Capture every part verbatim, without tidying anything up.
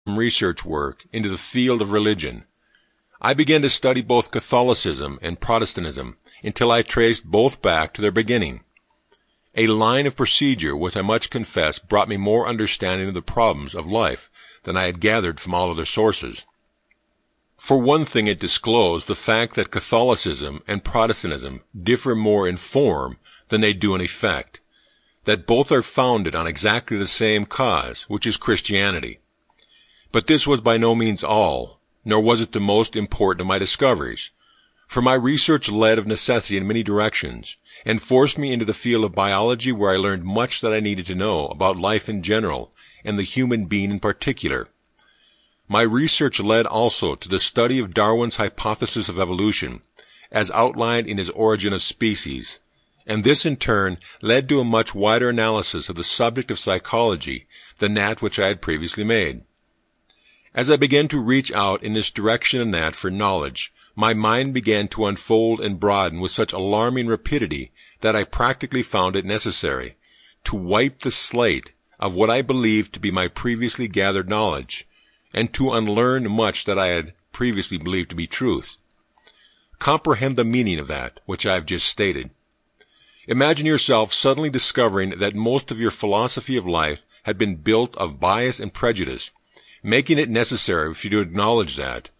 research work into the field of religion. I began to study both Catholicism and Protestantism until I traced both back to their beginning. A line of procedure which I must confess brought me more understanding of the problems of life than I had gathered from all other sources. For one thing, it disclosed the fact that Catholicism and Protestantism differ more in form than they do in effect, that both are founded on exactly the same cause, which is Christianity. But this was by no means all, nor was it the most important of my discoveries, for my research led of necessity in many directions, and forced me into the field of biology, where I learned much that I needed to know about life in general, and the human being in particular. My research led also to the study of Darwin's hypothesis of evolution, as outlined in his Origin of Species, and this in turn led to a much wider analysis of the subject of psychology than that which I had previously made. As I began to reach out in this direction and that for knowledge, my mind began to unfold and broaden with such alarming rapidity that I practically found it necessary to wipe the slate of what I believed to be my previously gathered knowledge, and to unlearn much that I had previously believed to be truth. Comprehend the meaning of that which I have just stated. Imagine yourself suddenly discovering that most of your philosophy of life had been built of bias and prejudice, making it necessary for you to acknowledge that,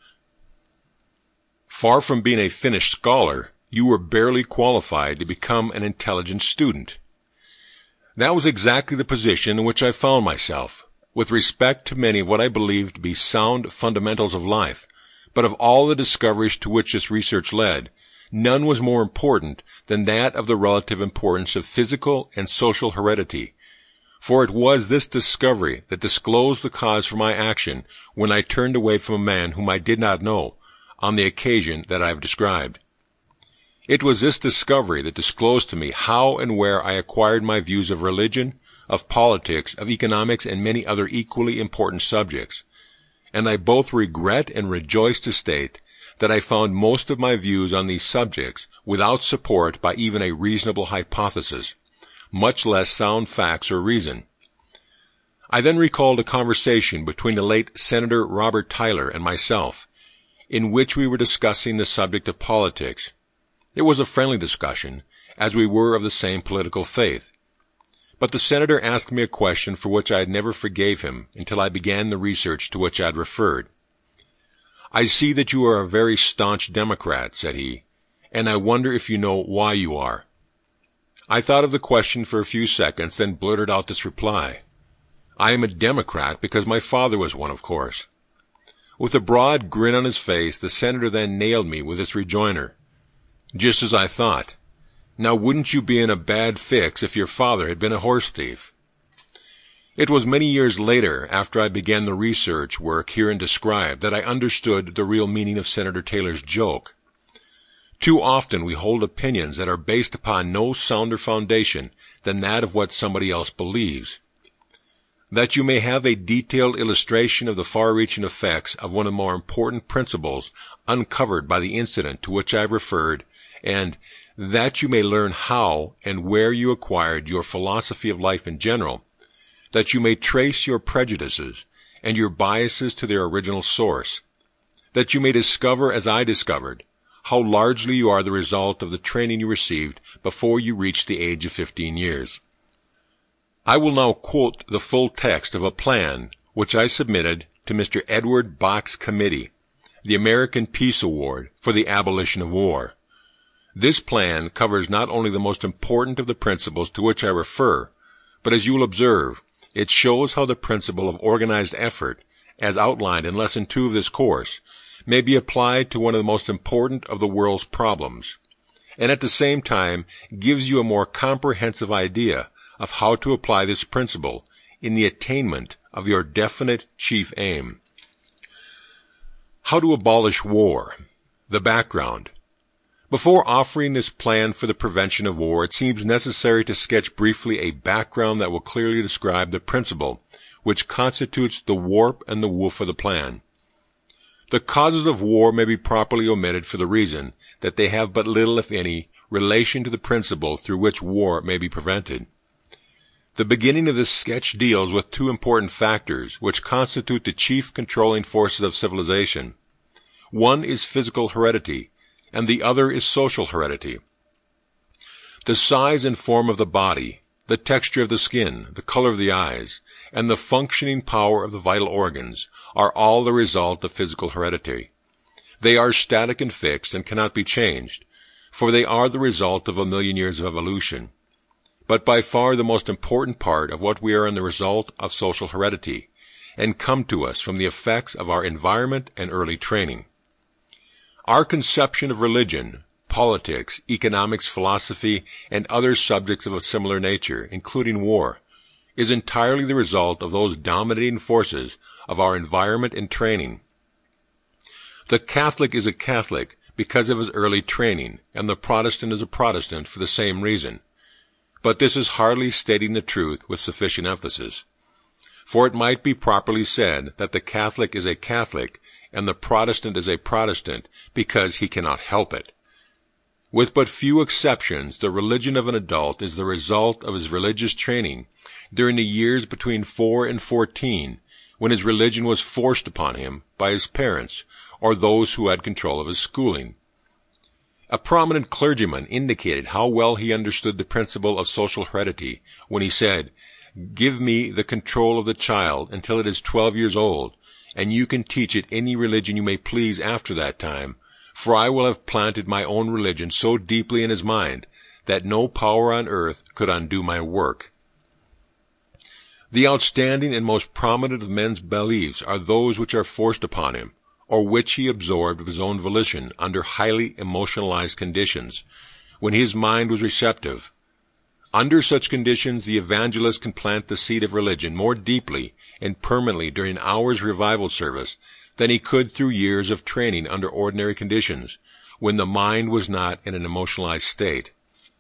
far from being a finished scholar, you were barely qualified to become an intelligent student. That was exactly the position in which I found myself, with respect to many of what I believed to be sound fundamentals of life. But of all the discoveries to which this research led, none was more important than that of the relative importance of physical and social heredity. For it was this discovery that disclosed the cause for my action when I turned away from a man whom I did not know, on the occasion that I have described. It was this discovery that disclosed to me how and where I acquired my views of religion, of politics, of economics, and many other equally important subjects. And I both regret and rejoice to state that I found most of my views on these subjects without support by even a reasonable hypothesis, much less sound facts or reason. I then recalled a conversation between the late Senator Robert Tyler and myself, in which we were discussing the subject of politics. It was a friendly discussion, as we were of the same political faith. But the senator asked me a question for which I had never forgave him until I began the research to which I had referred. "I see that you are a very staunch Democrat," said he, "and I wonder if you know why you are." I thought of the question for a few seconds, then blurted out this reply. "I am a Democrat because my father was one, of course." With a broad grin on his face, the senator then nailed me with this rejoinder. "Just as I thought. Now wouldn't you be in a bad fix if your father had been a horse thief?" It was many years later, after I began the research work herein described, that I understood the real meaning of Senator Taylor's joke. Too often we hold opinions that are based upon no sounder foundation than that of what somebody else believes. That you may have a detailed illustration of the far-reaching effects of one of the more important principles uncovered by the incident to which I have referred, and that you may learn how and where you acquired your philosophy of life in general, that you may trace your prejudices and your biases to their original source, that you may discover, as I discovered, how largely you are the result of the training you received before you reached the age of fifteen years. I will now quote the full text of a plan which I submitted to Mister Edward Bok's Committee, the American Peace Award for the Abolition of War. This plan covers not only the most important of the principles to which I refer, but as you will observe, it shows how the principle of organized effort, as outlined in Lesson two of this course, may be applied to one of the most important of the world's problems, and at the same time gives you a more comprehensive idea of how to apply this principle in the attainment of your definite chief aim. How to abolish war. The background. Before offering this plan for the prevention of war, it seems necessary to sketch briefly a background that will clearly describe the principle which constitutes the warp and the woof of the plan. The causes of war may be properly omitted for the reason that they have but little, if any, relation to the principle through which war may be prevented. The beginning of this sketch deals with two important factors which constitute the chief controlling forces of civilization. One is physical heredity, and the other is social heredity. The size and form of the body, the texture of the skin, the color of the eyes, and the functioning power of the vital organs are all the result of physical heredity. They are static and fixed and cannot be changed, for they are the result of a million years of evolution. But by far the most important part of what we are is the result of social heredity, and come to us from the effects of our environment and early training. Our conception of religion, politics, economics, philosophy, and other subjects of a similar nature, including war, is entirely the result of those dominating forces of our environment and training. The Catholic is a Catholic because of his early training, and the Protestant is a Protestant for the same reason. But this is hardly stating the truth with sufficient emphasis. For it might be properly said that the Catholic is a Catholic and the Protestant is a Protestant because he cannot help it. With but few exceptions, the religion of an adult is the result of his religious training during the years between four and fourteen, when his religion was forced upon him by his parents or those who had control of his schooling. A prominent clergyman indicated how well he understood the principle of social heredity when he said, "Give me the control of the child until it is twelve years old, and you can teach it any religion you may please after that time, for I will have planted my own religion so deeply in his mind that no power on earth could undo my work." The outstanding and most prominent of men's beliefs are those which are forced upon him, or which he absorbed of his own volition under highly emotionalized conditions, when his mind was receptive. Under such conditions, the evangelist can plant the seed of religion more deeply and permanently during an hour's revival service than he could through years of training under ordinary conditions, when the mind was not in an emotionalized state.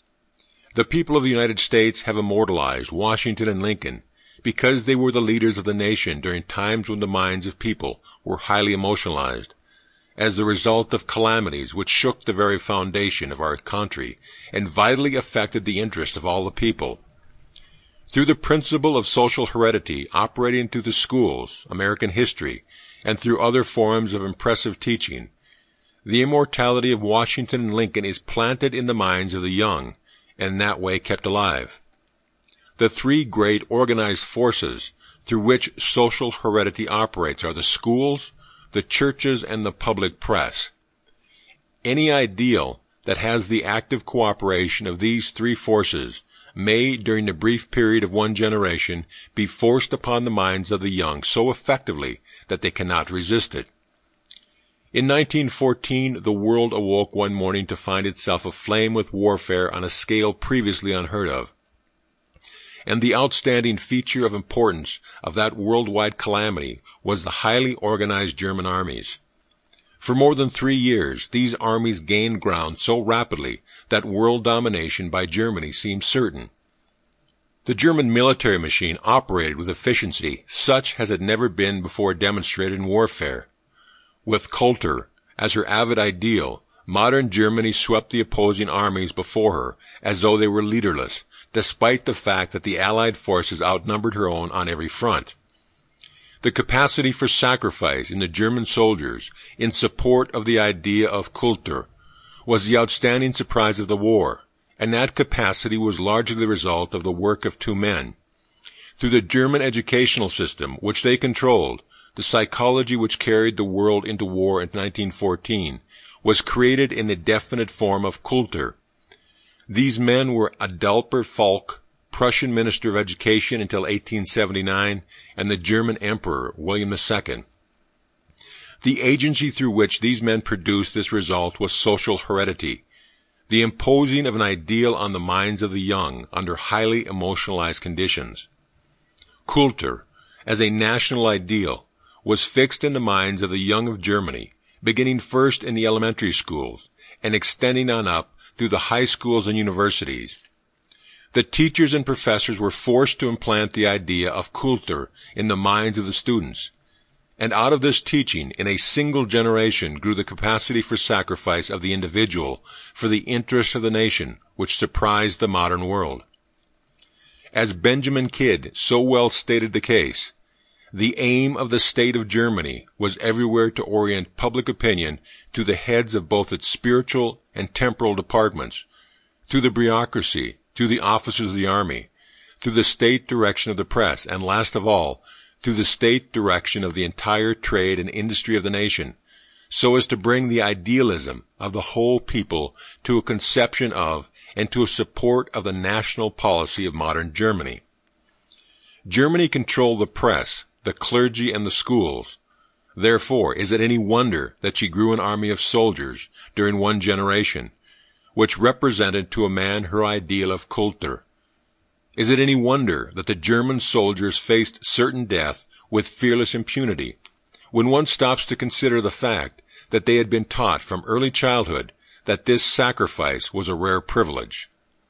The people of the United States have immortalized Washington and Lincoln because they were the leaders of the nation during times when the minds of people were highly emotionalized, as the result of calamities which shook the very foundation of our country and vitally affected the interest of all the people. Through the principle of social heredity operating through the schools, American history, and through other forms of impressive teaching, the immortality of Washington and Lincoln is planted in the minds of the young, and in that way kept alive. The three great organized forces through which social heredity operates are the schools, the churches, and the public press. Any ideal that has the active cooperation of these three forces may, during the brief period of one generation, be forced upon the minds of the young so effectively that they cannot resist it. In nineteen fourteen, the world awoke one morning to find itself aflame with warfare on a scale previously unheard of. And the outstanding feature of importance of that worldwide calamity was the highly organized German armies. For more than three years, these armies gained ground so rapidly that world domination by Germany seemed certain. The German military machine operated with efficiency such as had never been before demonstrated in warfare. With Coulter as her avid ideal, modern Germany swept the opposing armies before her as though they were leaderless, despite the fact that the Allied forces outnumbered her own on every front. The capacity for sacrifice in the German soldiers in support of the idea of Kultur was the outstanding surprise of the war, and that capacity was largely the result of the work of two men. Through the German educational system, which they controlled, the psychology which carried the world into war in nineteen fourteen was created in the definite form of Kultur. These men were Adalbert Falk, Prussian Minister of Education until eighteen seventy-nine, and the German Emperor, William the Second. The agency through which these men produced this result was social heredity, the imposing of an ideal on the minds of the young under highly emotionalized conditions. Kultur, as a national ideal, was fixed in the minds of the young of Germany, beginning first in the elementary schools and extending on up through the high schools and universities. The teachers and professors were forced to implant the idea of Kultur in the minds of the students, and out of this teaching, in a single generation, grew the capacity for sacrifice of the individual for the interests of the nation, which surprised the modern world. As Benjamin Kidd so well stated the case, the aim of the state of Germany was everywhere to orient public opinion to the heads of both its spiritual and temporal departments, through the bureaucracy, through the officers of the army, through the state direction of the press, and last of all, through the state direction of the entire trade and industry of the nation, so as to bring the idealism of the whole people to a conception of and to a support of the national policy of modern Germany. Germany controlled the press, the clergy, and the schools. Therefore, is it any wonder that she grew an army of soldiers during one generation, which represented to a man her ideal of Kultur? Is it any wonder that the German soldiers faced certain death with fearless impunity, when one stops to consider the fact that they had been taught from early childhood that this sacrifice was a rare privilege?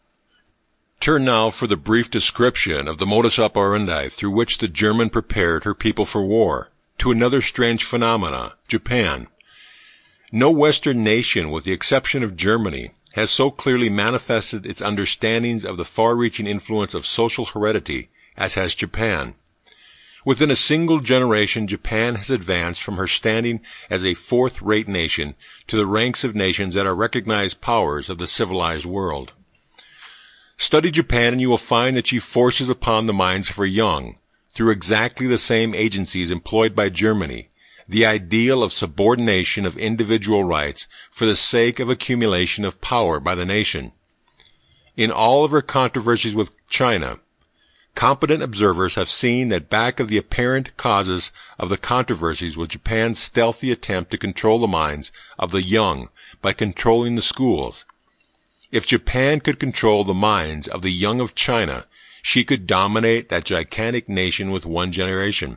Turn now for the brief description of the modus operandi through which the German prepared her people for war, to another strange phenomena, Japan. No Western nation, with the exception of Germany, has so clearly manifested its understandings of the far-reaching influence of social heredity as has Japan. Within a single generation, Japan has advanced from her standing as a fourth-rate nation to the ranks of nations that are recognized powers of the civilized world. Study Japan and you will find that she forces upon the minds of her young, through exactly the same agencies employed by Germany, the ideal of subordination of individual rights for the sake of accumulation of power by the nation. In all of her controversies with China, competent observers have seen that back of the apparent causes of the controversies was Japan's stealthy attempt to control the minds of the young by controlling the schools. If Japan could control the minds of the young of China, she could dominate that gigantic nation with one generation.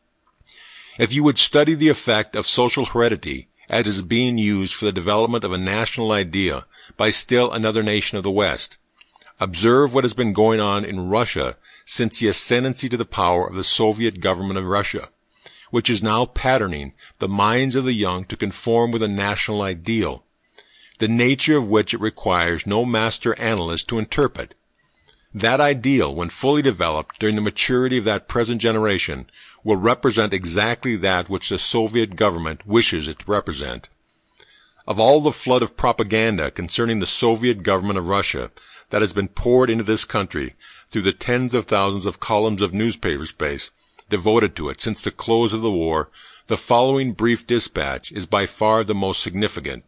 If you would study the effect of social heredity as is being used for the development of a national idea by still another nation of the West, observe what has been going on in Russia since the ascendancy to the power of the Soviet government of Russia, which is now patterning the minds of the young to conform with a national ideal, the nature of which it requires no master analyst to interpret. That ideal, when fully developed during the maturity of that present generation, will represent exactly that which the Soviet government wishes it to represent. Of all the flood of propaganda concerning the Soviet government of Russia that has been poured into this country through the tens of thousands of columns of newspaper space devoted to it since the close of the war, the following brief dispatch is by far the most significant.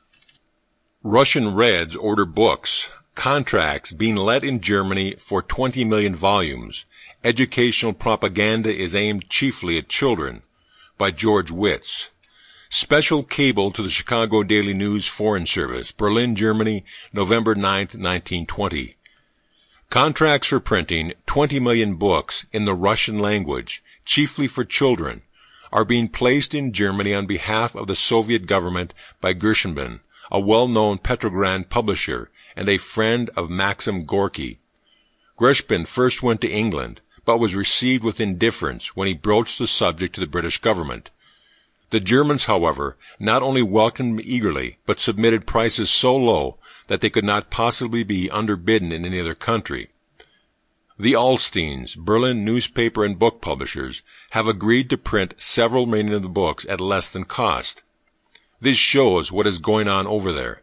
Russian Reds order books, contracts being let in Germany for twenty million volumes. Educational propaganda is aimed chiefly at children, by George Witz. Special cable to the Chicago Daily News Foreign Service, Berlin, Germany, November ninth, nineteen twenty. Contracts for printing twenty million books in the Russian language, chiefly for children, are being placed in Germany on behalf of the Soviet government by Gershenbin, a well-known Petrograd publisher and a friend of Maxim Gorky. Gershbin first went to England, but was received with indifference when he broached the subject to the British government. The Germans, however, not only welcomed him eagerly, but submitted prices so low that they could not possibly be underbidden in any other country. The Alsteins, Berlin newspaper and book publishers, have agreed to print several million of the books at less than cost. This shows what is going on over there.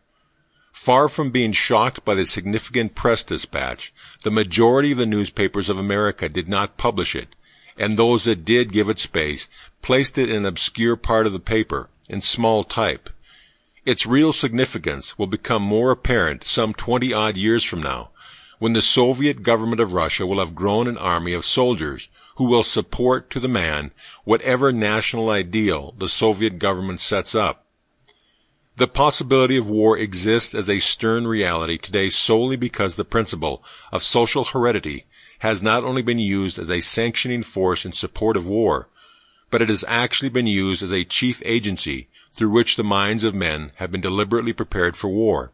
Far from being shocked by the significant press dispatch, the majority of the newspapers of America did not publish it, and those that did give it space placed it in an obscure part of the paper, in small type. Its real significance will become more apparent some twenty-odd years from now, when the Soviet government of Russia will have grown an army of soldiers who will support to the man whatever national ideal the Soviet government sets up. The possibility of war exists as a stern reality today solely because the principle of social heredity has not only been used as a sanctioning force in support of war, but it has actually been used as a chief agency through which the minds of men have been deliberately prepared for war.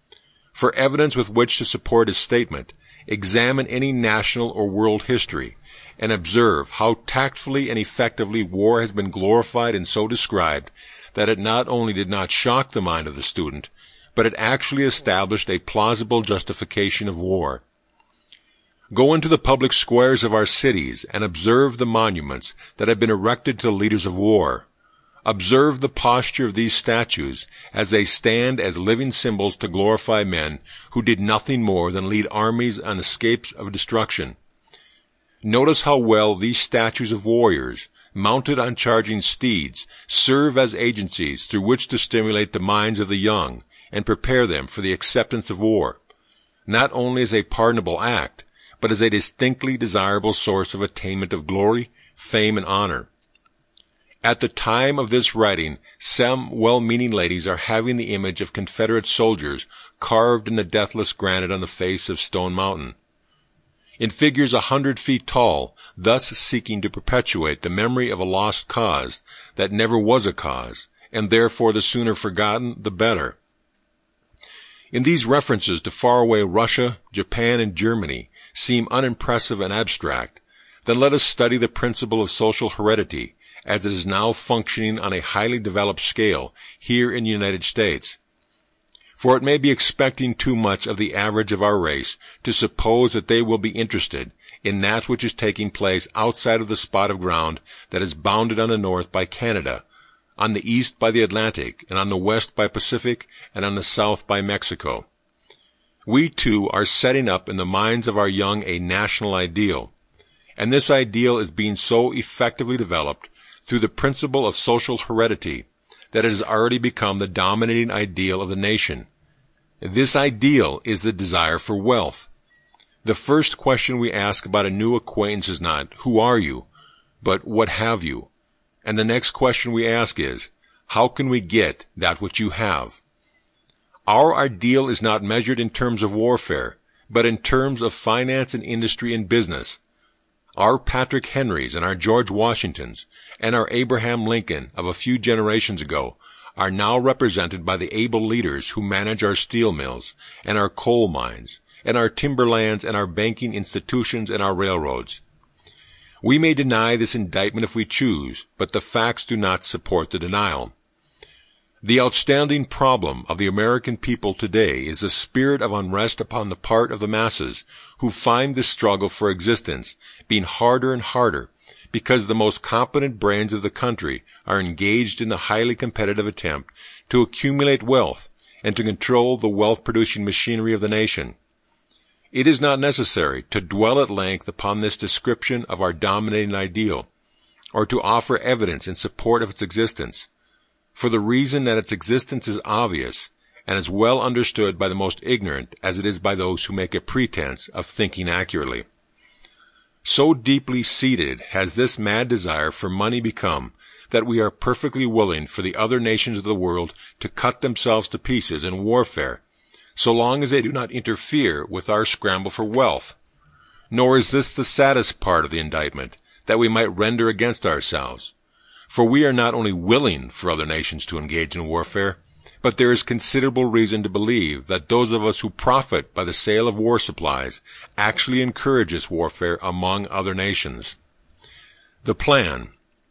For evidence with which to support his statement, examine any national or world history, and observe how tactfully and effectively war has been glorified and so described that it not only did not shock the mind of the student, but it actually established a plausible justification of war. Go into the public squares of our cities and observe the monuments that have been erected to the leaders of war. Observe the posture of these statues as they stand as living symbols to glorify men who did nothing more than lead armies on escapes of destruction. Notice how well these statues of warriors, mounted on charging steeds, serve as agencies through which to stimulate the minds of the young and prepare them for the acceptance of war, not only as a pardonable act, but as a distinctly desirable source of attainment of glory, fame, and honor. At the time of this writing, some well-meaning ladies are having the image of Confederate soldiers carved in the deathless granite on the face of Stone Mountain. In figures a hundred feet tall, thus seeking to perpetuate the memory of a lost cause that never was a cause, and therefore the sooner forgotten, the better. In these references to faraway Russia, Japan, and Germany seem unimpressive and abstract, then let us study the principle of social heredity as it is now functioning on a highly developed scale here in the United States. For it may be expecting too much of the average of our race to suppose that they will be interested in that which is taking place outside of the spot of ground that is bounded on the north by Canada, on the east by the Atlantic, and on the west by Pacific, and on the south by Mexico. We, too, are setting up in the minds of our young a national ideal, and this ideal is being so effectively developed through the principle of social heredity that it has already become the dominating ideal of the nation. This ideal is the desire for wealth. The first question we ask about a new acquaintance is not, "Who are you?" but "What have you?" And the next question we ask is, "How can we get that which you have?" Our ideal is not measured in terms of warfare, but in terms of finance and industry and business. Our Patrick Henrys and our George Washingtons and our Abraham Lincoln of a few generations ago are now represented by the able leaders who manage our steel mills and our coal mines and our timberlands and our banking institutions and our railroads. We may deny this indictment if we choose, but the facts do not support the denial. The outstanding problem of the American people today is the spirit of unrest upon the part of the masses who find the struggle for existence being harder and harder because the most competent brains of the country are engaged in the highly competitive attempt to accumulate wealth and to control the wealth-producing machinery of the nation. It is not necessary to dwell at length upon this description of our dominating ideal, or to offer evidence in support of its existence, for the reason that its existence is obvious and is well understood by the most ignorant as it is by those who make a pretense of thinking accurately. So deeply seated has this mad desire for money become that we are perfectly willing for the other nations of the world to cut themselves to pieces in warfare, so long as they do not interfere with our scramble for wealth. Nor is this the saddest part of the indictment, that we might render against ourselves. For we are not only willing for other nations to engage in warfare, but there is considerable reason to believe that those of us who profit by the sale of war supplies actually encourage this warfare among other nations. The plan.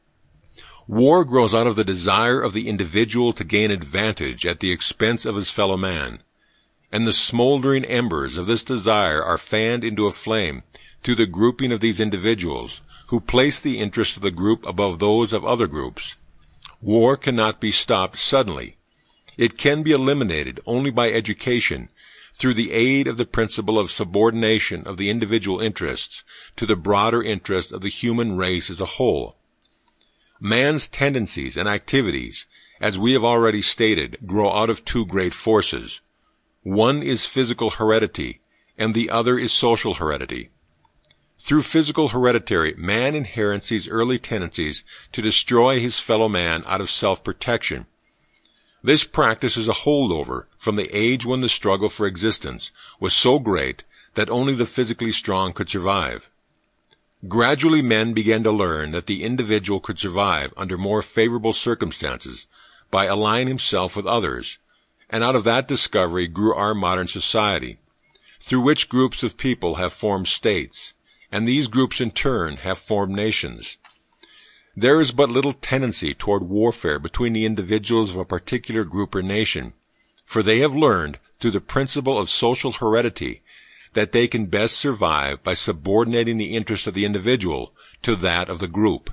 War grows out of the desire of the individual to gain advantage at the expense of his fellow man, and the smoldering embers of this desire are fanned into a flame through the grouping of these individuals, who place the interests of the group above those of other groups. War cannot be stopped suddenly. It can be eliminated only by education, through the aid of the principle of subordination of the individual interests to the broader interest of the human race as a whole. Man's tendencies and activities, as we have already stated, grow out of two great forces. One is physical heredity, and the other is social heredity. Through physical hereditary, man inherits these early tendencies to destroy his fellow man out of self-protection. This practice is a holdover from the age when the struggle for existence was so great that only the physically strong could survive. Gradually men began to learn that the individual could survive under more favorable circumstances by allying himself with others, and out of that discovery grew our modern society, through which groups of people have formed states, and these groups in turn have formed nations. There is but little tendency toward warfare between the individuals of a particular group or nation, for they have learned, through the principle of social heredity, that they can best survive by subordinating the interest of the individual to that of the group.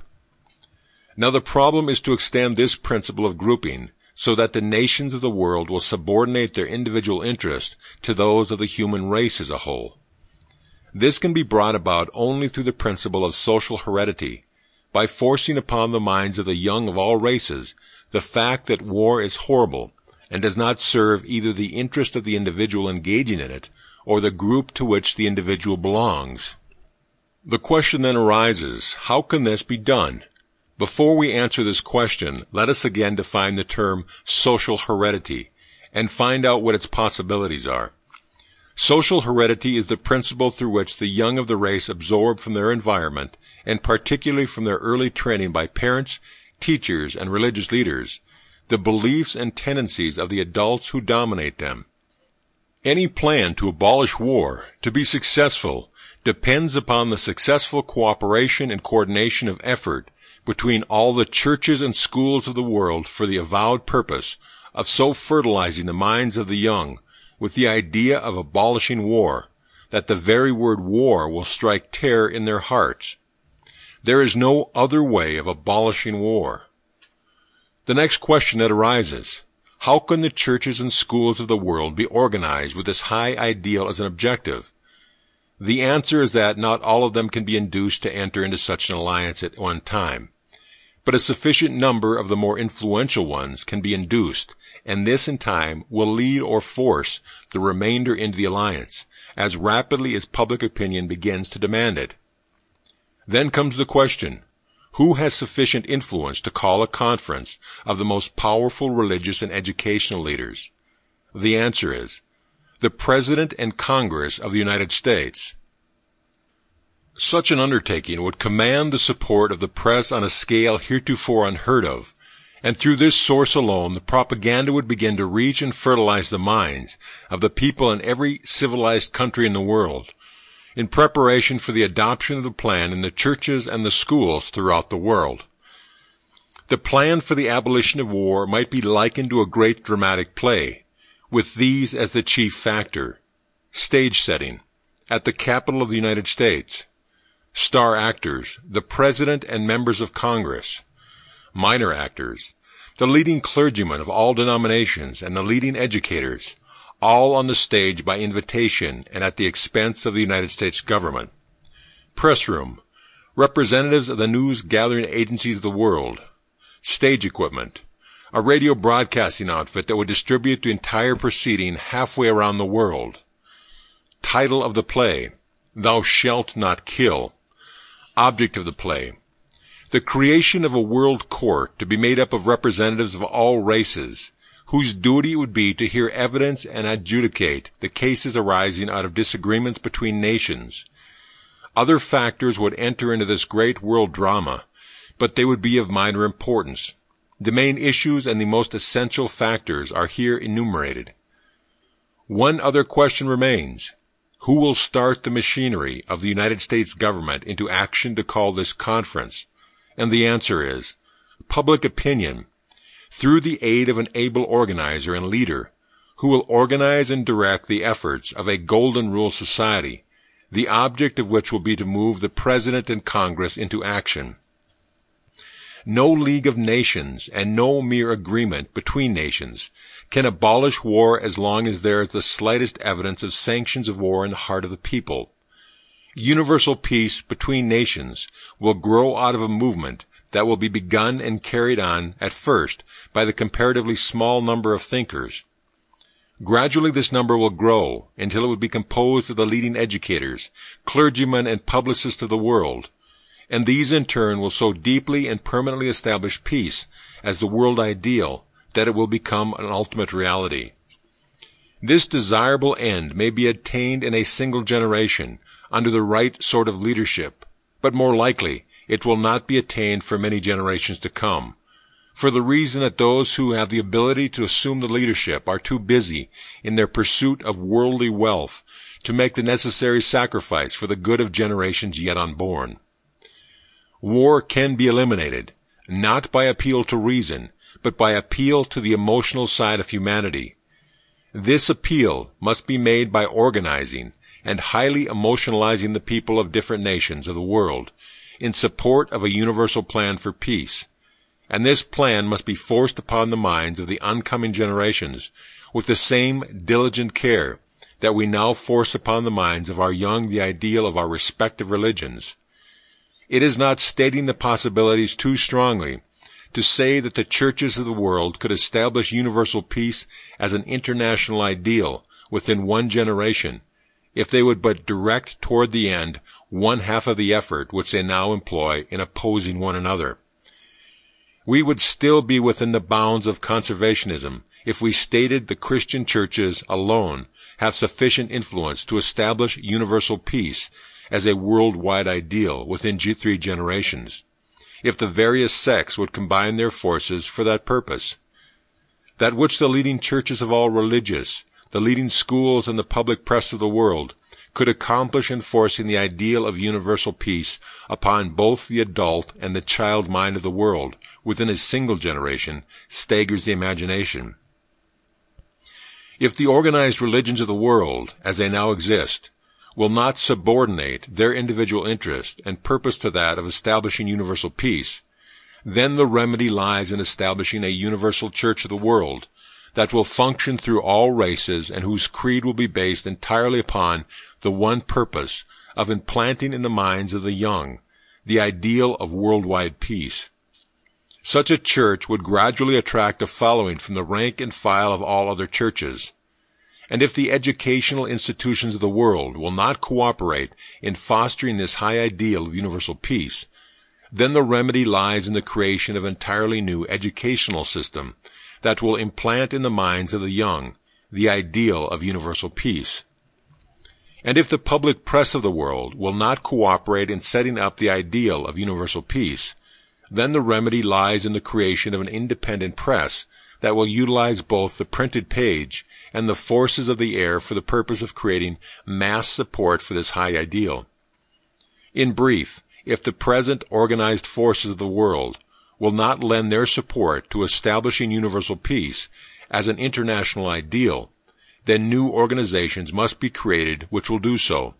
Now the problem is to extend this principle of grouping so that the nations of the world will subordinate their individual interest to those of the human race as a whole. This can be brought about only through the principle of social heredity, by forcing upon the minds of the young of all races the fact that war is horrible and does not serve either the interest of the individual engaging in it or the group to which the individual belongs. The question then arises, how can this be done? Before we answer this question, let us again define the term social heredity and find out what its possibilities are. Social heredity is the principle through which the young of the race absorb from their environment, and particularly from their early training by parents, teachers, and religious leaders, the beliefs and tendencies of the adults who dominate them. Any plan to abolish war, to be successful, depends upon the successful cooperation and coordination of effort between all the churches and schools of the world for the avowed purpose of so fertilizing the minds of the young with the idea of abolishing war, that the very word war will strike terror in their hearts. There is no other way of abolishing war. The next question that arises, how can the churches and schools of the world be organized with this high ideal as an objective? The answer is that not all of them can be induced to enter into such an alliance at one time, but a sufficient number of the more influential ones can be induced, and this in time will lead or force the remainder into the alliance, as rapidly as public opinion begins to demand it. Then comes the question, who has sufficient influence to call a conference of the most powerful religious and educational leaders? The answer is, the President and Congress of the United States. Such an undertaking would command the support of the press on a scale heretofore unheard of, and through this source alone the propaganda would begin to reach and fertilize the minds of the people in every civilized country in the world, in preparation for the adoption of the plan in the churches and the schools throughout the world. The plan for the abolition of war might be likened to a great dramatic play, with these as the chief factor: stage setting, at the Capitol of the United States; star actors, the President and members of Congress; minor actors, the leading clergymen of all denominations and the leading educators, all on the stage by invitation and at the expense of the United States government; press room, representatives of the news-gathering agencies of the world; stage equipment, a radio broadcasting outfit that would distribute the entire proceeding halfway around the world; title of the play, Thou Shalt Not Kill; object of the play, the creation of a world court to be made up of representatives of all races, whose duty it would be to hear evidence and adjudicate the cases arising out of disagreements between nations. Other factors would enter into this great world drama, but they would be of minor importance. The main issues and the most essential factors are here enumerated. One other question remains. Who will start the machinery of the United States government into action to call this conference? And the answer is public opinion, through the aid of an able organizer and leader, who will organize and direct the efforts of a Golden Rule Society, the object of which will be to move the President and Congress into action. No League of Nations and no mere agreement between nations can abolish war as long as there is the slightest evidence of sanctions of war in the heart of the people. Universal peace between nations will grow out of a movement that will be begun and carried on at first by the comparatively small number of thinkers. Gradually this number will grow until it will be composed of the leading educators, clergymen, and publicists of the world, and these in turn will so deeply and permanently establish peace as the world ideal that it will become an ultimate reality. This desirable end may be attained in a single generation under the right sort of leadership, but more likely it will not be attained for many generations to come, for the reason that those who have the ability to assume the leadership are too busy in their pursuit of worldly wealth to make the necessary sacrifice for the good of generations yet unborn. War can be eliminated, not by appeal to reason, but by appeal to the emotional side of humanity. This appeal must be made by organizing and highly emotionalizing the people of different nations of the world in support of a universal plan for peace. And this plan must be forced upon the minds of the oncoming generations with the same diligent care that we now force upon the minds of our young the ideal of our respective religions. It is not stating the possibilities too strongly to say that the churches of the world could establish universal peace as an international ideal within one generation, if they would but direct toward the end one half of the effort which they now employ in opposing one another. We would still be within the bounds of conservationism if we stated the Christian churches alone have sufficient influence to establish universal peace as a worldwide ideal within G three generations, if the various sects would combine their forces for that purpose. That which the leading churches of all religious, the leading schools and the public press of the world could accomplish in forcing the ideal of universal peace upon both the adult and the child mind of the world within a single generation staggers the imagination. If the organized religions of the world, as they now exist, will not subordinate their individual interest and purpose to that of establishing universal peace, then the remedy lies in establishing a universal church of the world that will function through all races and whose creed will be based entirely upon the one purpose of implanting in the minds of the young the ideal of worldwide peace. Such a church would gradually attract a following from the rank and file of all other churches. And if the educational institutions of the world will not cooperate in fostering this high ideal of universal peace, then the remedy lies in the creation of an entirely new educational system that will implant in the minds of the young the ideal of universal peace. And if the public press of the world will not cooperate in setting up the ideal of universal peace, then the remedy lies in the creation of an independent press that will utilize both the printed page and the forces of the air for the purpose of creating mass support for this high ideal. In brief, if the present organized forces of the world will not lend their support to establishing universal peace as an international ideal, then new organizations must be created which will do so.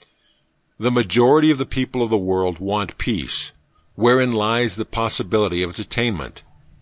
The majority of the people of the world want peace, wherein lies the possibility of its attainment.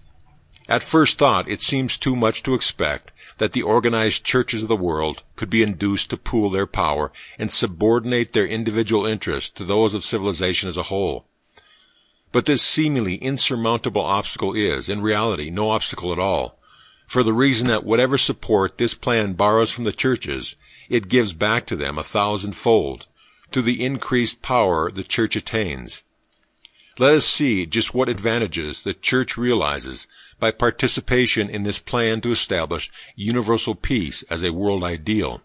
At first thought, it seems too much to expect that the organized churches of the world could be induced to pool their power and subordinate their individual interests to those of civilization as a whole. But this seemingly insurmountable obstacle is, in reality, no obstacle at all, for the reason that whatever support this plan borrows from the churches, it gives back to them a thousandfold, to the increased power the church attains. Let us see just what advantages the church realizes by participation in this plan to establish universal peace as a world ideal.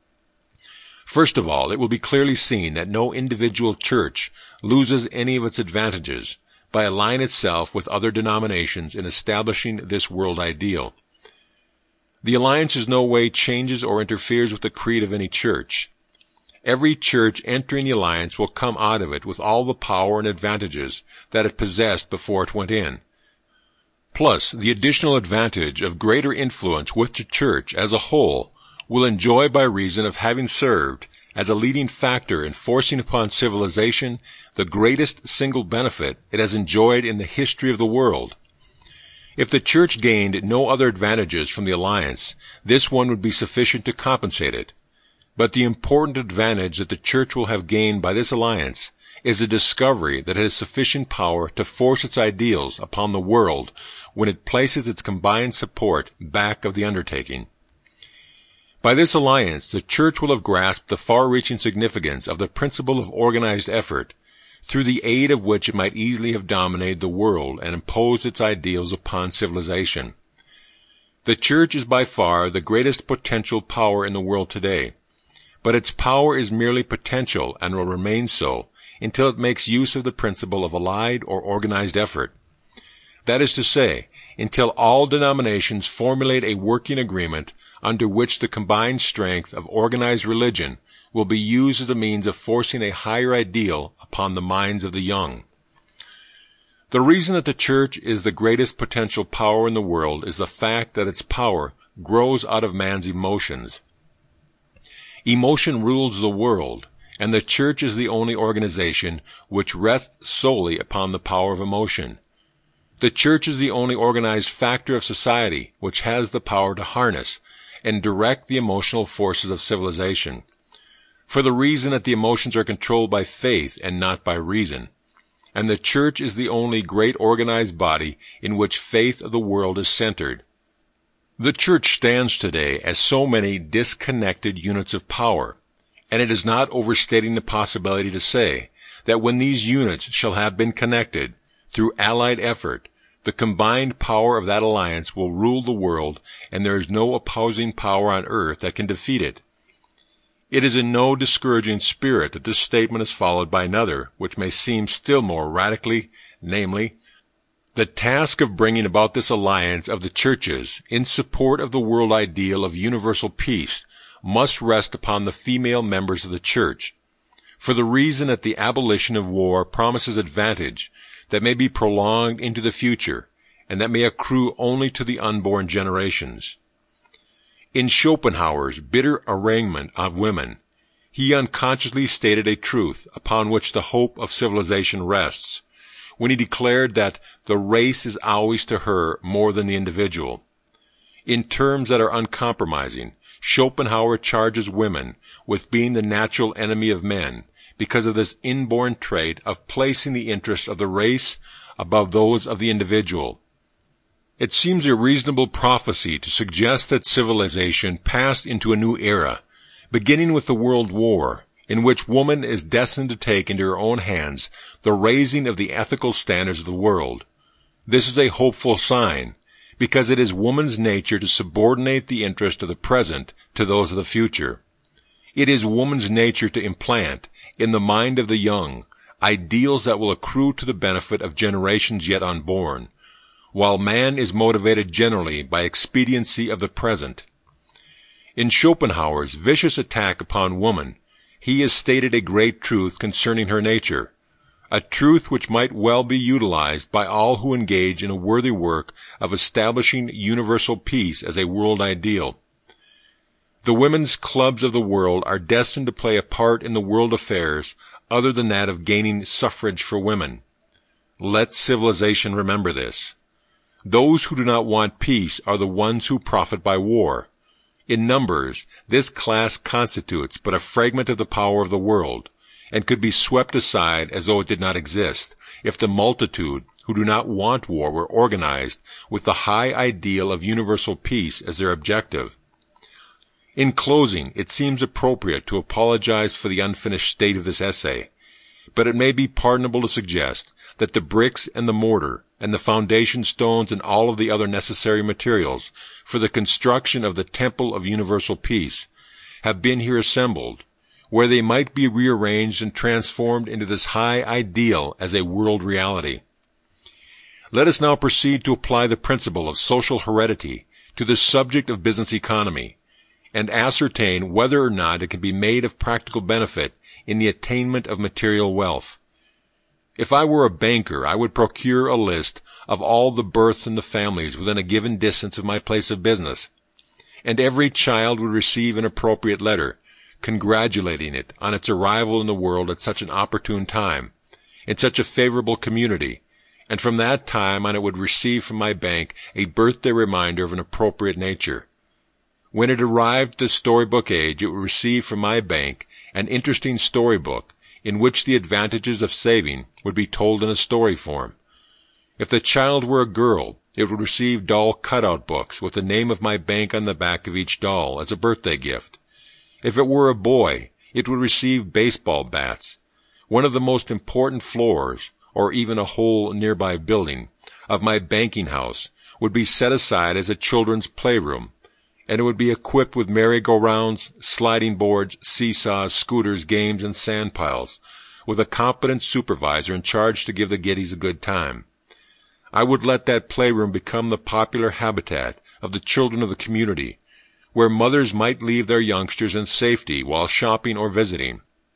First of all, it will be clearly seen that no individual church loses any of its advantages by aligning itself with other denominations in establishing this world ideal. The alliance in no way changes or interferes with the creed of any church. Every church entering the alliance will come out of it with all the power and advantages that it possessed before it went in, plus the additional advantage of greater influence which the church as a whole will enjoy by reason of having served as a leading factor in forcing upon civilization the greatest single benefit it has enjoyed in the history of the world. If the church gained no other advantages from the alliance, this one would be sufficient to compensate it. But the important advantage that the church will have gained by this alliance is the discovery that it has sufficient power to force its ideals upon the world when it places its combined support back of the undertaking. By this alliance, the church will have grasped the far-reaching significance of the principle of organized effort, through the aid of which it might easily have dominated the world and imposed its ideals upon civilization. The church is by far the greatest potential power in the world today, but its power is merely potential and will remain so until it makes use of the principle of allied or organized effort. That is to say, until all denominations formulate a working agreement under which the combined strength of organized religion will be used as a means of forcing a higher ideal upon the minds of the young. The reason that the church is the greatest potential power in the world is the fact that its power grows out of man's emotions. Emotion rules the world, and the church is the only organization which rests solely upon the power of emotion. The church is the only organized factor of society which has the power to harness and direct the emotional forces of civilization, for the reason that the emotions are controlled by faith and not by reason. And the church is the only great organized body in which faith of the world is centered. The church stands today as so many disconnected units of power, and it is not overstating the possibility to say that when these units shall have been connected, through allied effort, the combined power of that alliance will rule the world, and there is no opposing power on earth that can defeat it. It is in no discouraging spirit that this statement is followed by another, which may seem still more radically, namely, the task of bringing about this alliance of the churches in support of the world ideal of universal peace must rest upon the female members of the church, for the reason that the abolition of war promises advantage that may be prolonged into the future, and that may accrue only to the unborn generations. In Schopenhauer's bitter arraignment of women, he unconsciously stated a truth upon which the hope of civilization rests, when he declared that the race is always to her more than the individual. In terms that are uncompromising, Schopenhauer charges women with being the natural enemy of men because of this inborn trait of placing the interests of the race above those of the individual. It seems a reasonable prophecy to suggest that civilization passed into a new era, beginning with the World War, in which woman is destined to take into her own hands the raising of the ethical standards of the world. This is a hopeful sign, because it is woman's nature to subordinate the interest of the present to those of the future. It is woman's nature to implant, in the mind of the young, ideals that will accrue to the benefit of generations yet unborn, while man is motivated generally by expediency of the present. In Schopenhauer's vicious attack upon woman, he has stated a great truth concerning her nature, a truth which might well be utilized by all who engage in a worthy work of establishing universal peace as a world ideal. The women's clubs of the world are destined to play a part in the world affairs other than that of gaining suffrage for women. Let civilization remember this. Those who do not want peace are the ones who profit by war. In numbers, this class constitutes but a fragment of the power of the world, and could be swept aside as though it did not exist, if the multitude who do not want war were organized with the high ideal of universal peace as their objective. In closing, it seems appropriate to apologize for the unfinished state of this essay, but it may be pardonable to suggest that the bricks and the mortar and the foundation stones and all of the other necessary materials for the construction of the temple of universal peace have been here assembled, where they might be rearranged and transformed into this high ideal as a world reality. Let us now proceed to apply the principle of social heredity to the subject of business economy, and ascertain whether or not it can be made of practical benefit in the attainment of material wealth. If I were a banker, I would procure a list of all the births in the families within a given distance of my place of business, and every child would receive an appropriate letter, congratulating it on its arrival in the world at such an opportune time, in such a favorable community, and from that time on it would receive from my bank a birthday reminder of an appropriate nature. When it arrived at the storybook age, it would receive from my bank an interesting storybook in which the advantages of saving would be told in a story form. If the child were a girl, it would receive doll cutout books with the name of my bank on the back of each doll as a birthday gift. If it were a boy, it would receive baseball bats. One of the most important floors, or even a whole nearby building, of my banking house would be set aside as a children's playroom, and it would be equipped with merry-go-rounds, sliding boards, seesaws, scooters, games, and sand piles, with a competent supervisor in charge to give the kiddies a good time. I would let that playroom become the popular habitat of the children of the community, where mothers might leave their youngsters in safety while shopping or visiting.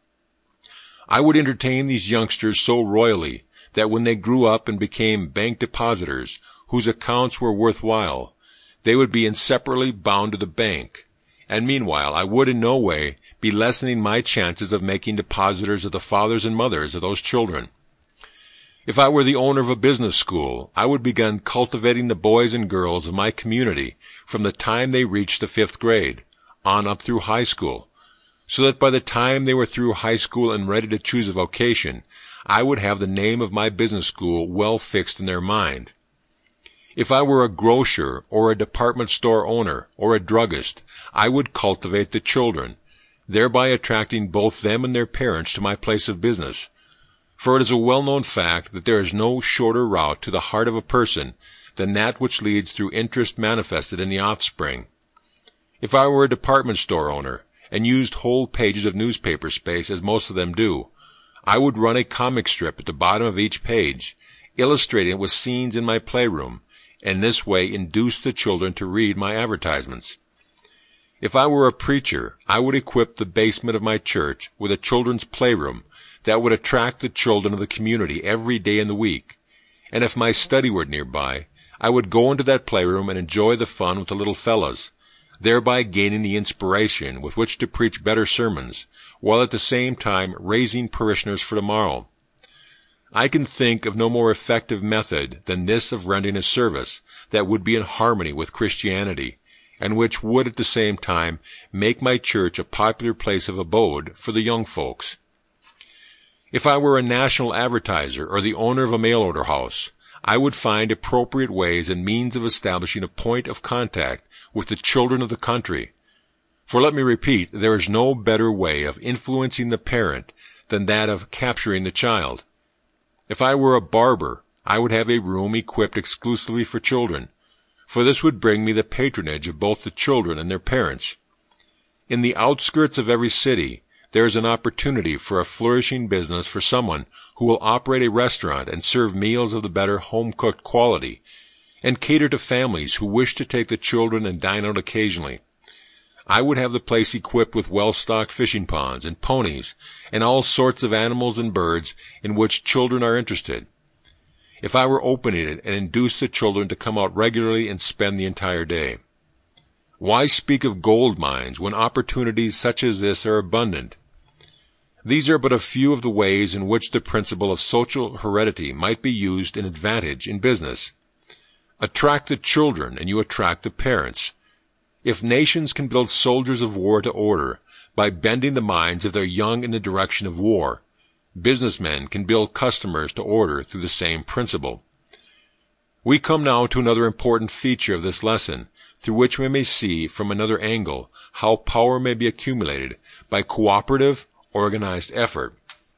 I would entertain these youngsters so royally that when they grew up and became bank depositors whose accounts were worthwhile, they would be inseparably bound to the bank, and meanwhile I would in no way be lessening my chances of making depositors of the fathers and mothers of those children. If I were the owner of a business school, I would begin cultivating the boys and girls of my community from the time they reached the fifth grade, on up through high school, so that by the time they were through high school and ready to choose a vocation, I would have the name of my business school well fixed in their mind. If I were a grocer or a department store owner or a druggist, I would cultivate the children, thereby attracting both them and their parents to my place of business. For it is a well-known fact that there is no shorter route to the heart of a person than that which leads through interest manifested in the offspring. If I were a department store owner and used whole pages of newspaper space, as most of them do, I would run a comic strip at the bottom of each page, illustrating it with scenes in my playroom, and this way induce the children to read my advertisements. If I were a preacher, I would equip the basement of my church with a children's playroom that would attract the children of the community every day in the week. And if my study were nearby, I would go into that playroom and enjoy the fun with the little fellows, thereby gaining the inspiration with which to preach better sermons, while at the same time raising parishioners for tomorrow. I can think of no more effective method than this of rendering a service that would be in harmony with Christianity, and which would at the same time make my church a popular place of abode for the young folks. If I were a national advertiser or the owner of a mail-order house, I would find appropriate ways and means of establishing a point of contact with the children of the country. For let me repeat, there is no better way of influencing the parent than that of capturing the child. If I were a barber, I would have a room equipped exclusively for children, for this would bring me the patronage of both the children and their parents. In the outskirts of every city, there is an opportunity for a flourishing business for someone who will operate a restaurant and serve meals of the better home-cooked quality, and cater to families who wish to take the children and dine out occasionally. I would have the place equipped with well-stocked fishing ponds and ponies and all sorts of animals and birds in which children are interested. If I were opening it and induce the children to come out regularly and spend the entire day. Why speak of gold mines when opportunities such as this are abundant? These are but a few of the ways in which the principle of social heredity might be used in advantage in business. Attract the children and you attract the parents. If nations can build soldiers of war to order by bending the minds of their young in the direction of war, businessmen can build customers to order through the same principle. We come now to another important feature of this lesson, through which we may see from another angle how power may be accumulated by cooperative, organized effort.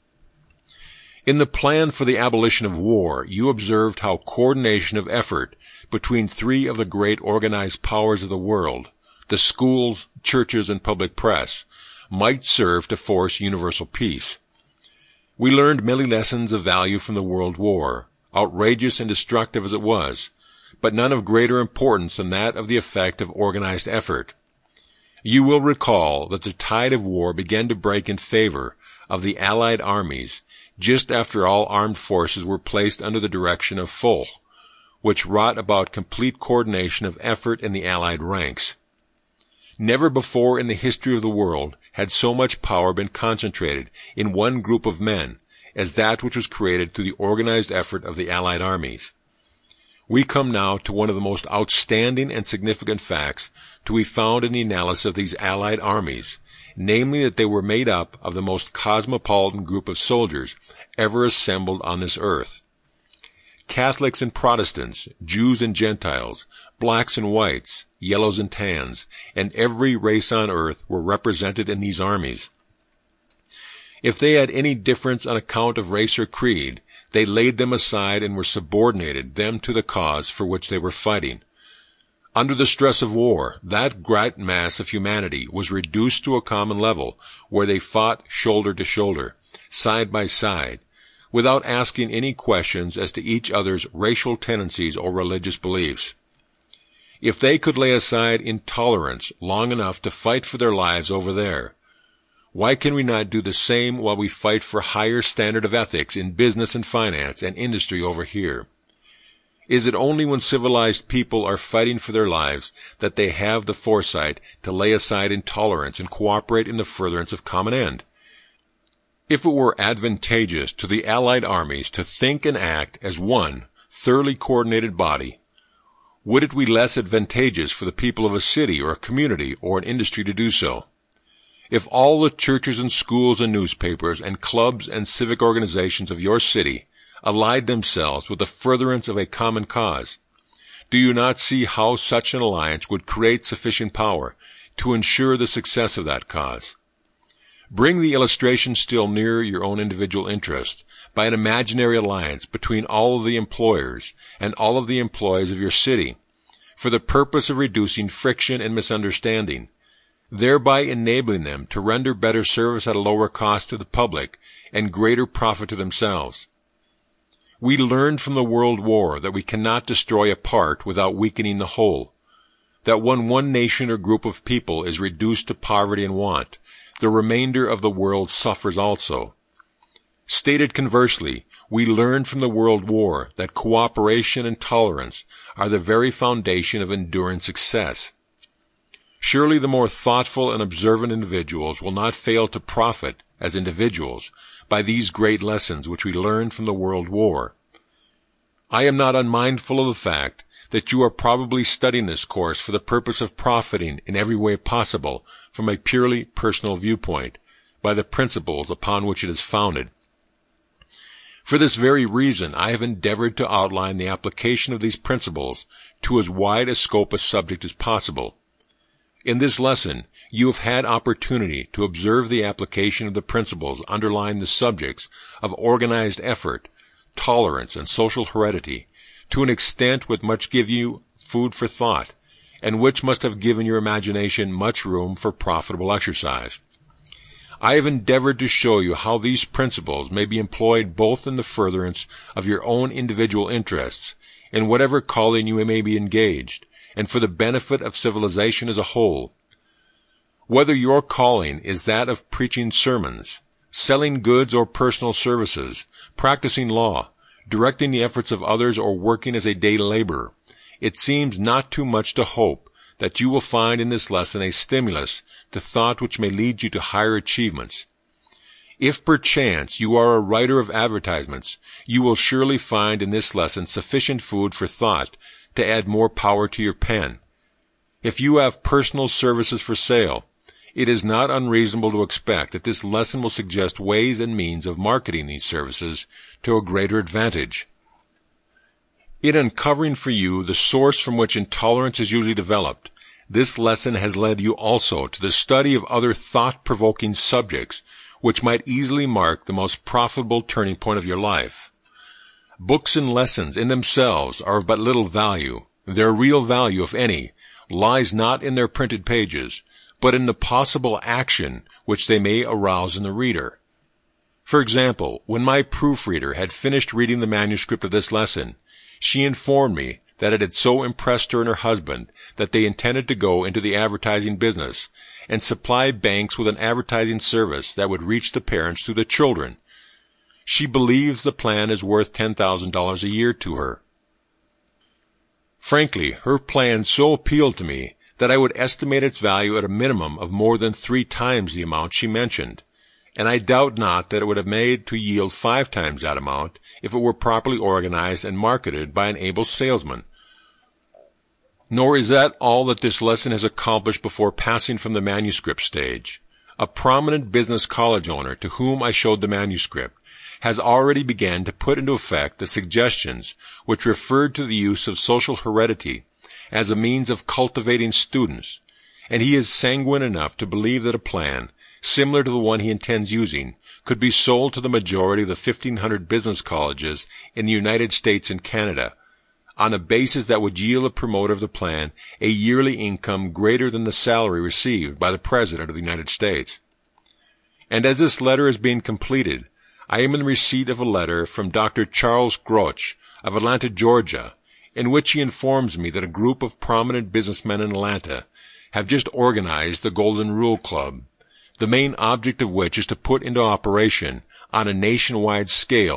In the plan for the abolition of war, you observed how coordination of effort between three of the great organized powers of the world, the schools, churches, and public press, might serve to force universal peace. We learned many lessons of value from the World War, outrageous and destructive as it was, but none of greater importance than that of the effect of organized effort. You will recall that the tide of war began to break in favor of the Allied armies just after all armed forces were placed under the direction of Foch, which wrought about complete coordination of effort in the Allied ranks. Never before in the history of the world had so much power been concentrated in one group of men as that which was created through the organized effort of the Allied armies. We come now to one of the most outstanding and significant facts to be found in the analysis of these Allied armies, namely that they were made up of the most cosmopolitan group of soldiers ever assembled on this earth. Catholics and Protestants, Jews and Gentiles, blacks and whites, yellows and tans, and every race on earth were represented in these armies. If they had any difference on account of race or creed, they laid them aside and were subordinated them to the cause for which they were fighting. Under the stress of war, that great mass of humanity was reduced to a common level where they fought shoulder to shoulder, side by side, without asking any questions as to each other's racial tendencies or religious beliefs. If they could lay aside intolerance long enough to fight for their lives over there, why can we not do the same while we fight for higher standard of ethics in business and finance and industry over here? Is it only when civilized people are fighting for their lives that they have the foresight to lay aside intolerance and cooperate in the furtherance of common end? If it were advantageous to the Allied armies to think and act as one thoroughly coordinated body, would it be less advantageous for the people of a city or a community or an industry to do so? If all the churches and schools and newspapers and clubs and civic organizations of your city allied themselves with the furtherance of a common cause, do you not see how such an alliance would create sufficient power to ensure the success of that cause? Bring the illustration still nearer your own individual interest by an imaginary alliance between all of the employers and all of the employees of your city for the purpose of reducing friction and misunderstanding, thereby enabling them to render better service at a lower cost to the public and greater profit to themselves. We learned from the World War that we cannot destroy a part without weakening the whole, that when one nation or group of people is reduced to poverty and want, the remainder of the world suffers also. Stated conversely, we learned from the World War that cooperation and tolerance are the very foundation of enduring success. Surely the more thoughtful and observant individuals will not fail to profit, as individuals, by these great lessons which we learned from the World War. I am not unmindful of the fact that you are probably studying this course for the purpose of profiting in every way possible from a purely personal viewpoint, by the principles upon which it is founded. For this very reason, I have endeavored to outline the application of these principles to as wide a scope of subject as possible. In this lesson, you have had opportunity to observe the application of the principles underlying the subjects of organized effort, tolerance, and social heredity, to an extent which must give you food for thought, and which must have given your imagination much room for profitable exercise. I have endeavored to show you how these principles may be employed both in the furtherance of your own individual interests, in whatever calling you may be engaged, and for the benefit of civilization as a whole. Whether your calling is that of preaching sermons, selling goods or personal services, practicing law, directing the efforts of others, or working as a day laborer, it seems not too much to hope that you will find in this lesson a stimulus to thought which may lead you to higher achievements. If perchance you are a writer of advertisements, you will surely find in this lesson sufficient food for thought to add more power to your pen. If you have personal services for sale, it is not unreasonable to expect that this lesson will suggest ways and means of marketing these services to a greater advantage. In uncovering for you the source from which intolerance is usually developed, this lesson has led you also to the study of other thought-provoking subjects which might easily mark the most profitable turning point of your life. Books and lessons in themselves are of but little value. Their real value, if any, lies not in their printed pages, but in the possible action which they may arouse in the reader. For example, when my proofreader had finished reading the manuscript of this lesson, she informed me that it had so impressed her and her husband that they intended to go into the advertising business and supply banks with an advertising service that would reach the parents through the children. She believes the plan is worth ten thousand dollars a year to her. Frankly, her plan so appealed to me that I would estimate its value at a minimum of more than three times the amount she mentioned, and I doubt not that it would have made to yield five times that amount if it were properly organized and marketed by an able salesman. Nor is that all that this lesson has accomplished before passing from the manuscript stage. A prominent business college owner to whom I showed the manuscript has already begun to put into effect the suggestions which referred to the use of social heredity as a means of cultivating students, and he is sanguine enough to believe that a plan, similar to the one he intends using, could be sold to the majority of the fifteen hundred business colleges in the United States and Canada, on a basis that would yield the promoter of the plan a yearly income greater than the salary received by the President of the United States. And as this letter is being completed, I am in receipt of a letter from Doctor Charles Groch of Atlanta, Georgia, in which he informs me that a group of prominent businessmen in Atlanta have just organized the Golden Rule Club, the main object of which is to put into operation, on a nationwide scale,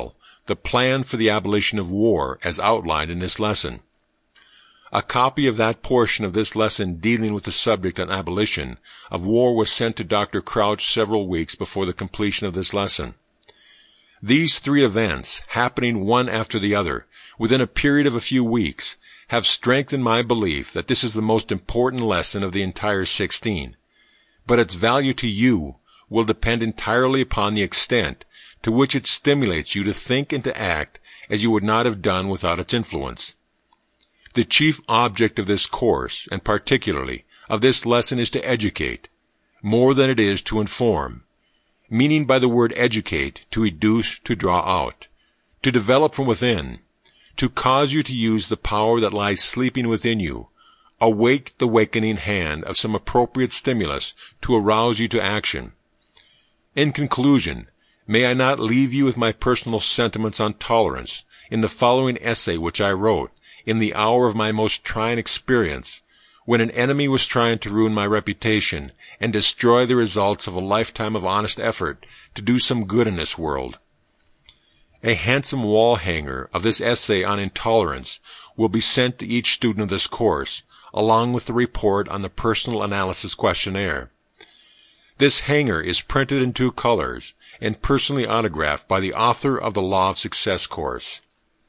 the plan for the abolition of war as outlined in this lesson. A copy of that portion of this lesson dealing with the subject on abolition of war was sent to Doctor Crouch several weeks before the completion of this lesson. These three events, happening one after the other, within a period of a few weeks, have strengthened my belief that this is the most important lesson of the entire sixteen. But its value to you will depend entirely upon the extent to which it stimulates you to think and to act as you would not have done without its influence. The chief object of this course, and particularly of this lesson, is to educate, more than it is to inform, meaning by the word educate to educe, to draw out, to develop from within, to cause you to use the power that lies sleeping within you, awake the wakening hand of some appropriate stimulus to arouse you to action. In conclusion, may I not leave you with my personal sentiments on tolerance in the following essay which I wrote in the hour of my most trying experience, when an enemy was trying to ruin my reputation and destroy the results of a lifetime of honest effort to do some good in this world. A handsome wall hanger of this essay on intolerance will be sent to each student of this course, along with the report on the personal analysis questionnaire. This hanger is printed in two colors and personally autographed by the author of the Law of Success course.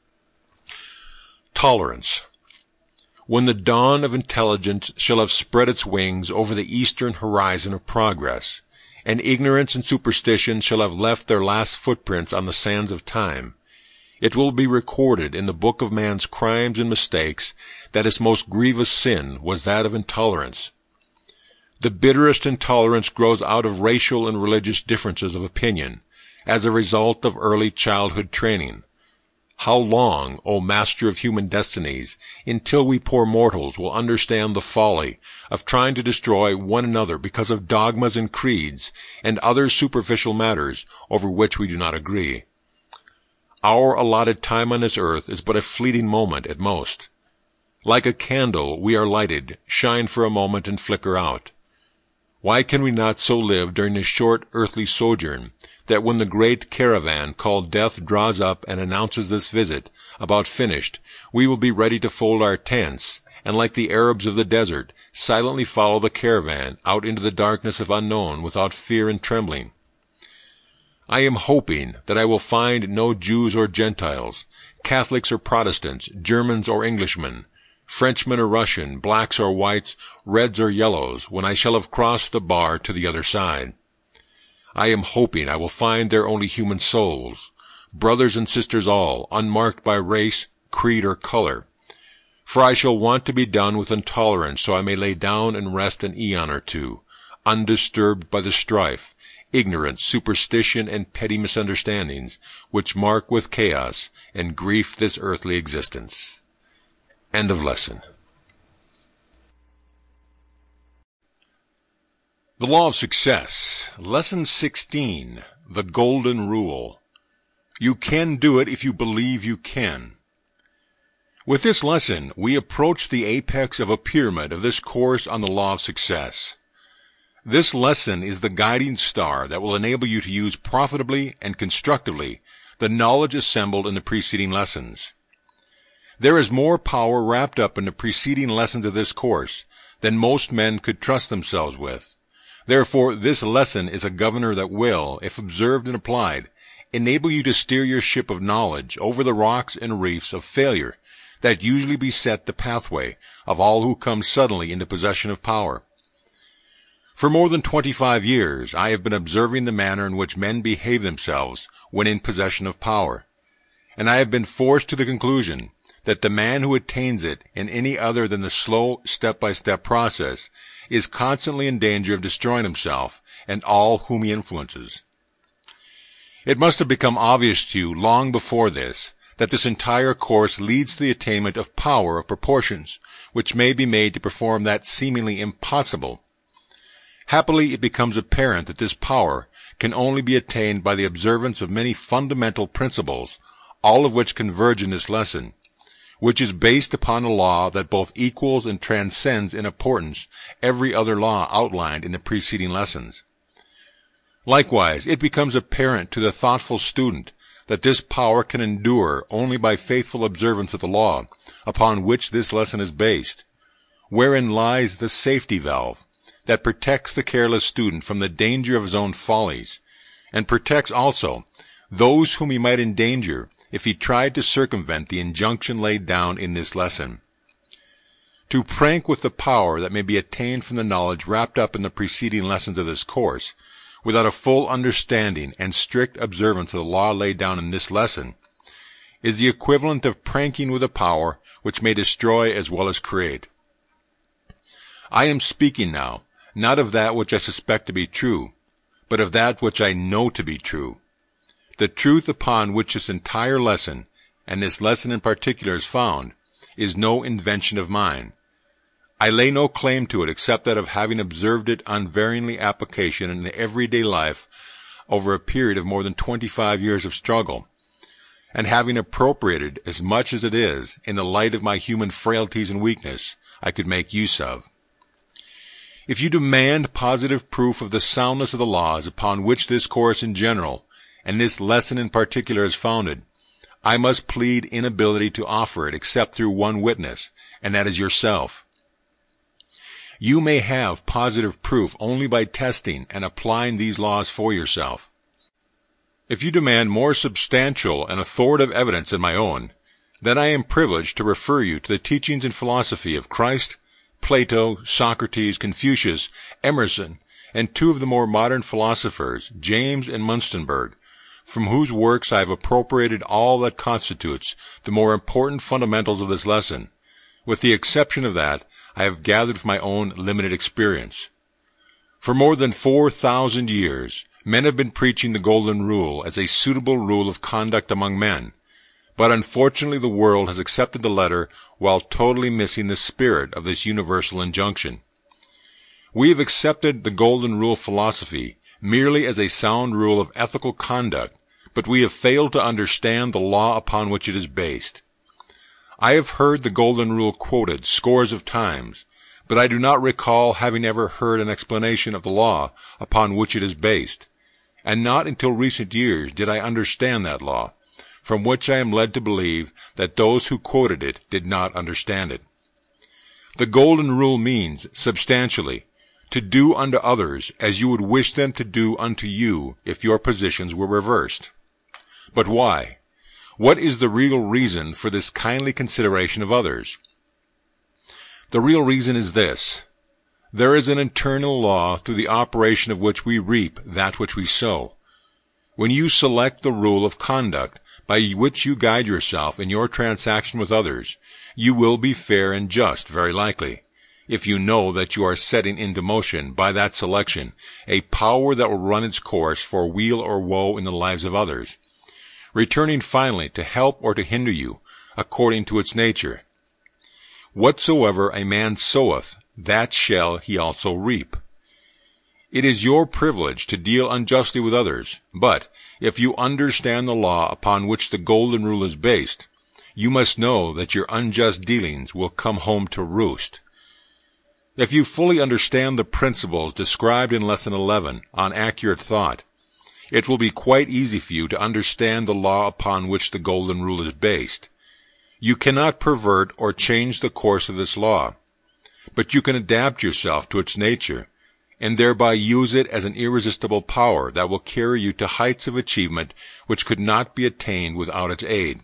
Tolerance. When the dawn of intelligence shall have spread its wings over the eastern horizon of progress, and ignorance and superstition shall have left their last footprints on the sands of time, it will be recorded in the book of man's crimes and mistakes that his most grievous sin was that of intolerance. The bitterest intolerance grows out of racial and religious differences of opinion, as a result of early childhood training. How long, O Master of human destinies, until we poor mortals will understand the folly of trying to destroy one another because of dogmas and creeds and other superficial matters over which we do not agree? Our allotted time on this earth is but a fleeting moment at most. Like a candle, we are lighted, shine for a moment, and flicker out. Why can we not so live during this short earthly sojourn, that when the great caravan called death draws up and announces this visit about finished, we will be ready to fold our tents, and like the Arabs of the desert, silently follow the caravan out into the darkness of unknown without fear and trembling? I am hoping that I will find no Jews or Gentiles, Catholics or Protestants, Germans or Englishmen, Frenchmen or Russian, blacks or whites, reds or yellows, when I shall have crossed the bar to the other side. I am hoping I will find there only human souls, brothers and sisters all, unmarked by race, creed, or color. For I shall want to be done with intolerance, so I may lay down and rest an eon or two, undisturbed by the strife, ignorance, superstition, and petty misunderstandings, which mark with chaos and grief this earthly existence. End of lesson. The Law of Success, Lesson sixteen, The Golden Rule. You can do it if you believe you can. With this lesson, we approach the apex of a pyramid of this course on the Law of Success. This lesson is the guiding star that will enable you to use profitably and constructively the knowledge assembled in the preceding lessons. There is more power wrapped up in the preceding lessons of this course than most men could trust themselves with. Therefore, this lesson is a governor that will, if observed and applied, enable you to steer your ship of knowledge over the rocks and reefs of failure that usually beset the pathway of all who come suddenly into possession of power. For more than twenty-five years, I have been observing the manner in which men behave themselves when in possession of power, and I have been forced to the conclusion that the man who attains it in any other than the slow step-by-step process is constantly in danger of destroying himself and all whom he influences. It must have become obvious to you long before this that this entire course leads to the attainment of power of proportions which may be made to perform that seemingly impossible. Happily, it becomes apparent that this power can only be attained by the observance of many fundamental principles, all of which converge in this lesson, which is based upon a law that both equals and transcends in importance every other law outlined in the preceding lessons. Likewise, it becomes apparent to the thoughtful student that this power can endure only by faithful observance of the law, upon which this lesson is based, wherein lies the safety valve that protects the careless student from the danger of his own follies, and protects also those whom he might endanger if he tried to circumvent the injunction laid down in this lesson. To prank with the power that may be attained from the knowledge wrapped up in the preceding lessons of this course, without a full understanding and strict observance of the law laid down in this lesson, is the equivalent of pranking with a power which may destroy as well as create. I am speaking now, not of that which I suspect to be true, but of that which I know to be true. The truth upon which this entire lesson, and this lesson in particular, is found, is no invention of mine. I lay no claim to it except that of having observed it unvaryingly application in the everyday life over a period of more than twenty-five years of struggle, and having appropriated as much as it is, in the light of my human frailties and weakness, I could make use of. If you demand positive proof of the soundness of the laws upon which this course in general, and this lesson in particular, is founded, I must plead inability to offer it except through one witness, and that is yourself. You may have positive proof only by testing and applying these laws for yourself. If you demand more substantial and authoritative evidence than my own, then I am privileged to refer you to the teachings and philosophy of Christ, Plato, Socrates, Confucius, Emerson, and two of the more modern philosophers, James and Munstenberg, from whose works I have appropriated all that constitutes the more important fundamentals of this lesson, with the exception of that I have gathered from my own limited experience. For more than four thousand years, men have been preaching the Golden Rule as a suitable rule of conduct among men, but unfortunately the world has accepted the letter while totally missing the spirit of this universal injunction. We have accepted the Golden Rule philosophy merely as a sound rule of ethical conduct, but we have failed to understand the law upon which it is based. I have heard the Golden Rule quoted scores of times, but I do not recall having ever heard an explanation of the law upon which it is based, and not until recent years did I understand that law, from which I am led to believe that those who quoted it did not understand it. The Golden Rule means, substantially, to do unto others as you would wish them to do unto you if your positions were reversed. But why? What is the real reason for this kindly consideration of others? The real reason is this. There is an internal law through the operation of which we reap that which we sow. When you select the rule of conduct by which you guide yourself in your transaction with others, you will be fair and just, very likely, if you know that you are setting into motion by that selection a power that will run its course for weal or woe in the lives of others, returning finally to help or to hinder you, according to its nature. Whatsoever a man soweth, that shall he also reap. It is your privilege to deal unjustly with others, but if you understand the law upon which the Golden Rule is based, you must know that your unjust dealings will come home to roost. If you fully understand the principles described in Lesson eleven on accurate thought, it will be quite easy for you to understand the law upon which the Golden Rule is based. You cannot pervert or change the course of this law, but you can adapt yourself to its nature, and thereby use it as an irresistible power that will carry you to heights of achievement which could not be attained without its aid.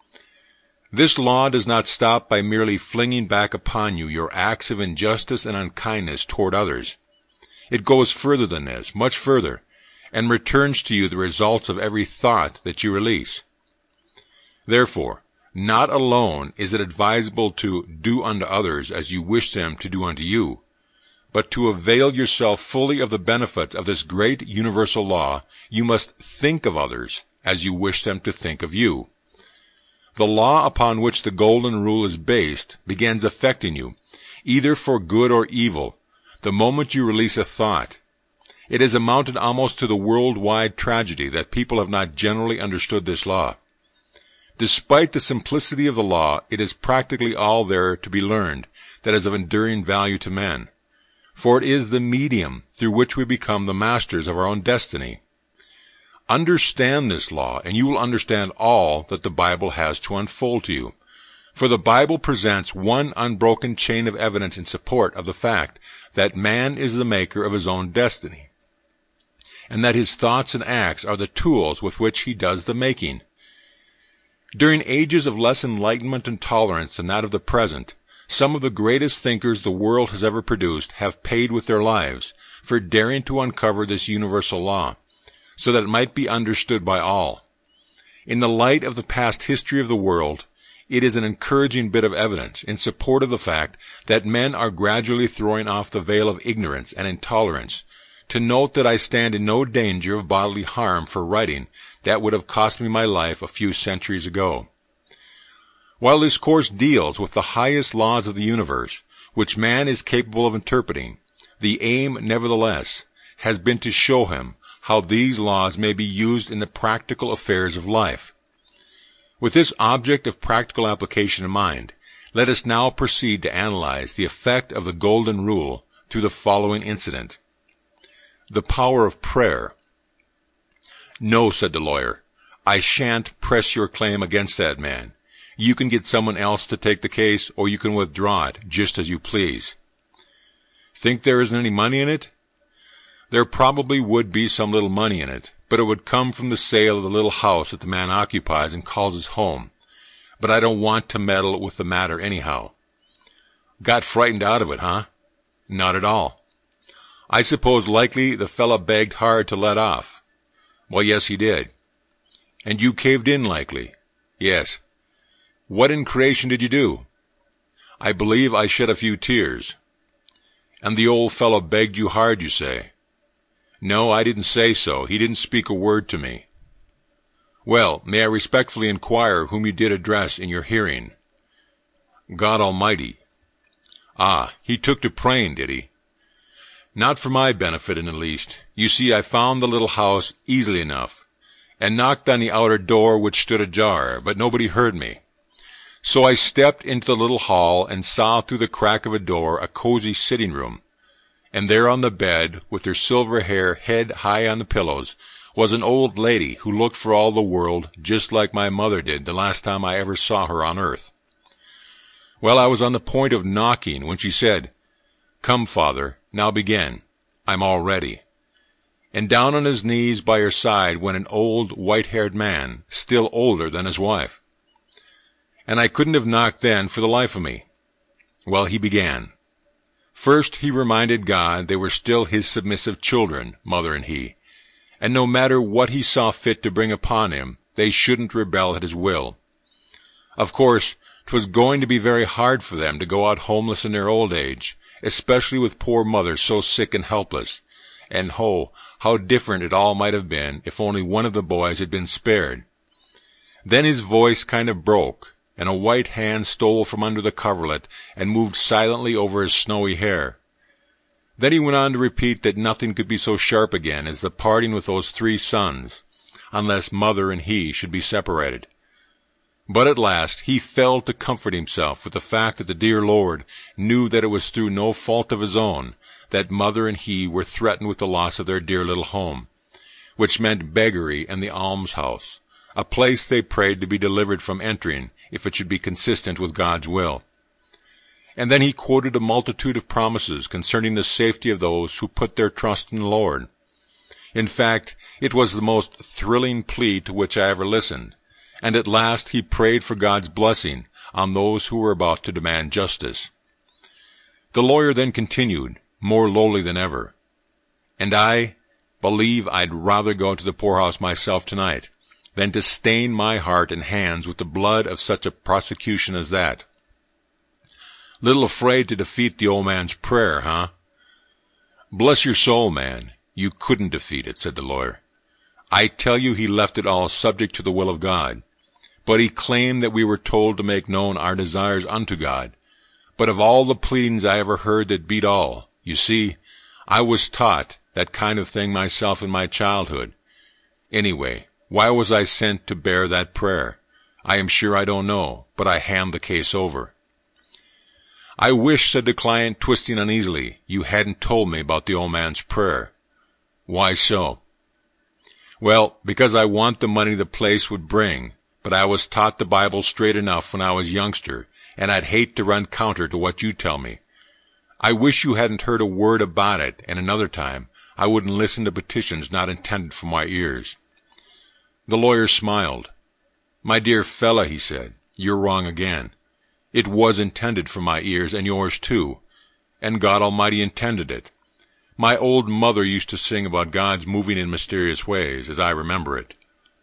This law does not stop by merely flinging back upon you your acts of injustice and unkindness toward others. It goes further than this, much further, and returns to you the results of every thought that you release. Therefore, not alone is it advisable to do unto others as you wish them to do unto you, but to avail yourself fully of the benefit of this great universal law, you must think of others as you wish them to think of you. The law upon which the Golden Rule is based begins affecting you, either for good or evil, the moment you release a thought. It has amounted almost to the worldwide tragedy that people have not generally understood this law. Despite the simplicity of the law, it is practically all there to be learned that is of enduring value to men, for it is the medium through which we become the masters of our own destiny. Understand this law, and you will understand all that the Bible has to unfold to you. For the Bible presents one unbroken chain of evidence in support of the fact that man is the maker of his own destiny, and that his thoughts and acts are the tools with which he does the making. During ages of less enlightenment and tolerance than that of the present, some of the greatest thinkers the world has ever produced have paid with their lives for daring to uncover this universal law, so that it might be understood by all. In the light of the past history of the world, it is an encouraging bit of evidence in support of the fact that men are gradually throwing off the veil of ignorance and intolerance, to note that I stand in no danger of bodily harm for writing that would have cost me my life a few centuries ago. While this course deals with the highest laws of the universe, which man is capable of interpreting, the aim, nevertheless, has been to show him how these laws may be used in the practical affairs of life. With this object of practical application in mind, let us now proceed to analyze the effect of the Golden Rule through the following incident. The power of prayer. "No," said the lawyer, "I shan't press your claim against that man. You can get someone else to take the case, or you can withdraw it, just as you please." "Think there isn't any money in it?" "There probably would be some little money in it, but it would come from the sale of the little house that the man occupies and calls his home. But I don't want to meddle with the matter anyhow." "Got frightened out of it, huh?" "Not at all." "I suppose likely the fellow begged hard to let off." "Well, yes, he did." "And you caved in likely?" "Yes." "What in creation did you do?" "I believe I shed a few tears." "And the old fellow begged you hard, you say?" "No, I didn't say so. He didn't speak a word to me." "Well, may I respectfully inquire whom you did address in your hearing?" "God Almighty." "Ah, he took to praying, did he?" "Not for my benefit in the least. You see, I found the little house easily enough, and knocked on the outer door, which stood ajar, but nobody heard me. So I stepped into the little hall and saw through the crack of a door a cozy sitting room, and there on the bed, with her silver hair head high on the pillows, was an old lady who looked for all the world just like my mother did the last time I ever saw her on earth. Well, I was on the point of knocking when she said, 'Come, Father, now begin. I'm all ready.' And down on his knees by her side went an old, white-haired man, still older than his wife. And I couldn't have knocked then for the life of me. Well, he began. First, he reminded God they were still his submissive children, mother and he, and no matter what he saw fit to bring upon him, they shouldn't rebel at his will. Of course, 'twas going to be very hard for them to go out homeless in their old age, especially with poor mother so sick and helpless, and ho, how different it all might have been if only one of the boys had been spared. Then his voice kind of broke, and a white hand stole from under the coverlet and moved silently over his snowy hair. Then he went on to repeat that nothing could be so sharp again as the parting with those three sons, unless mother and he should be separated. But at last he fell to comfort himself with the fact that the dear Lord knew that it was through no fault of his own that mother and he were threatened with the loss of their dear little home, which meant beggary and the almshouse, a place they prayed to be delivered from entering if it should be consistent with God's will. And then he quoted a multitude of promises concerning the safety of those who put their trust in the Lord. In fact, it was the most thrilling plea to which I ever listened, and at last he prayed for God's blessing on those who were about to demand justice. The lawyer then continued, more lowly than ever, "And I believe I'd rather go to the poorhouse myself tonight than to stain my heart and hands with the blood of such a prosecution as that." "Little afraid to defeat the old man's prayer, huh?" "Bless your soul, man, you couldn't defeat it," said the lawyer. "I tell you he left it all subject to the will of God. But he claimed that we were told to make known our desires unto God. But of all the pleadings I ever heard that beat all, you see, I was taught that kind of thing myself in my childhood. Anyway, why was I sent to bear that prayer? I am sure I don't know, but I hand the case over." "I wish," said the client, twisting uneasily, "you hadn't told me about the old man's prayer." "Why so?" Well, because I want the money the place would bring, but I was taught the Bible straight enough when I was youngster, and I'd hate to run counter to what you tell me. I wish you hadn't heard a word about it, and another time I wouldn't listen to petitions not intended for my ears." The lawyer smiled. "My dear fella," he said, "you're wrong again. It was intended for my ears, and yours too, and God Almighty intended it. My old mother used to sing about God's moving in mysterious ways, as I remember it."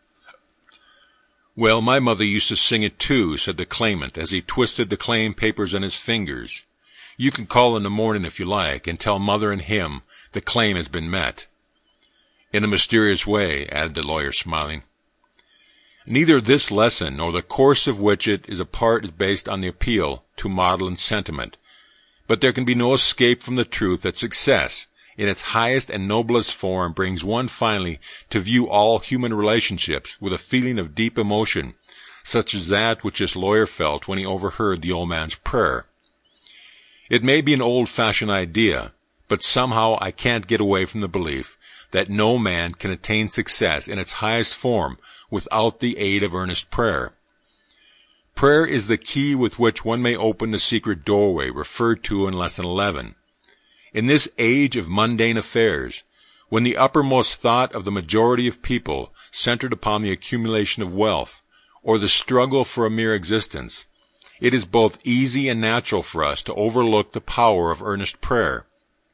"Well, my mother used to sing it too," said the claimant, as he twisted the claim papers in his fingers. "You can call in the morning if you like, and tell Mother and him the claim has been met." "In a mysterious way," added the lawyer, smiling. "Neither this lesson nor the course of which it is a part is based on the appeal to maudlin sentiment. But there can be no escape from the truth that success, in its highest and noblest form, brings one finally to view all human relationships with a feeling of deep emotion, such as that which this lawyer felt when he overheard the old man's prayer. It may be an old-fashioned idea, but somehow I can't get away from the belief that no man can attain success in its highest form without the aid of earnest prayer. Prayer is the key with which one may open the secret doorway referred to in Lesson eleven. In this age of mundane affairs, when the uppermost thought of the majority of people centered upon the accumulation of wealth, or the struggle for a mere existence, it is both easy and natural for us to overlook the power of earnest prayer.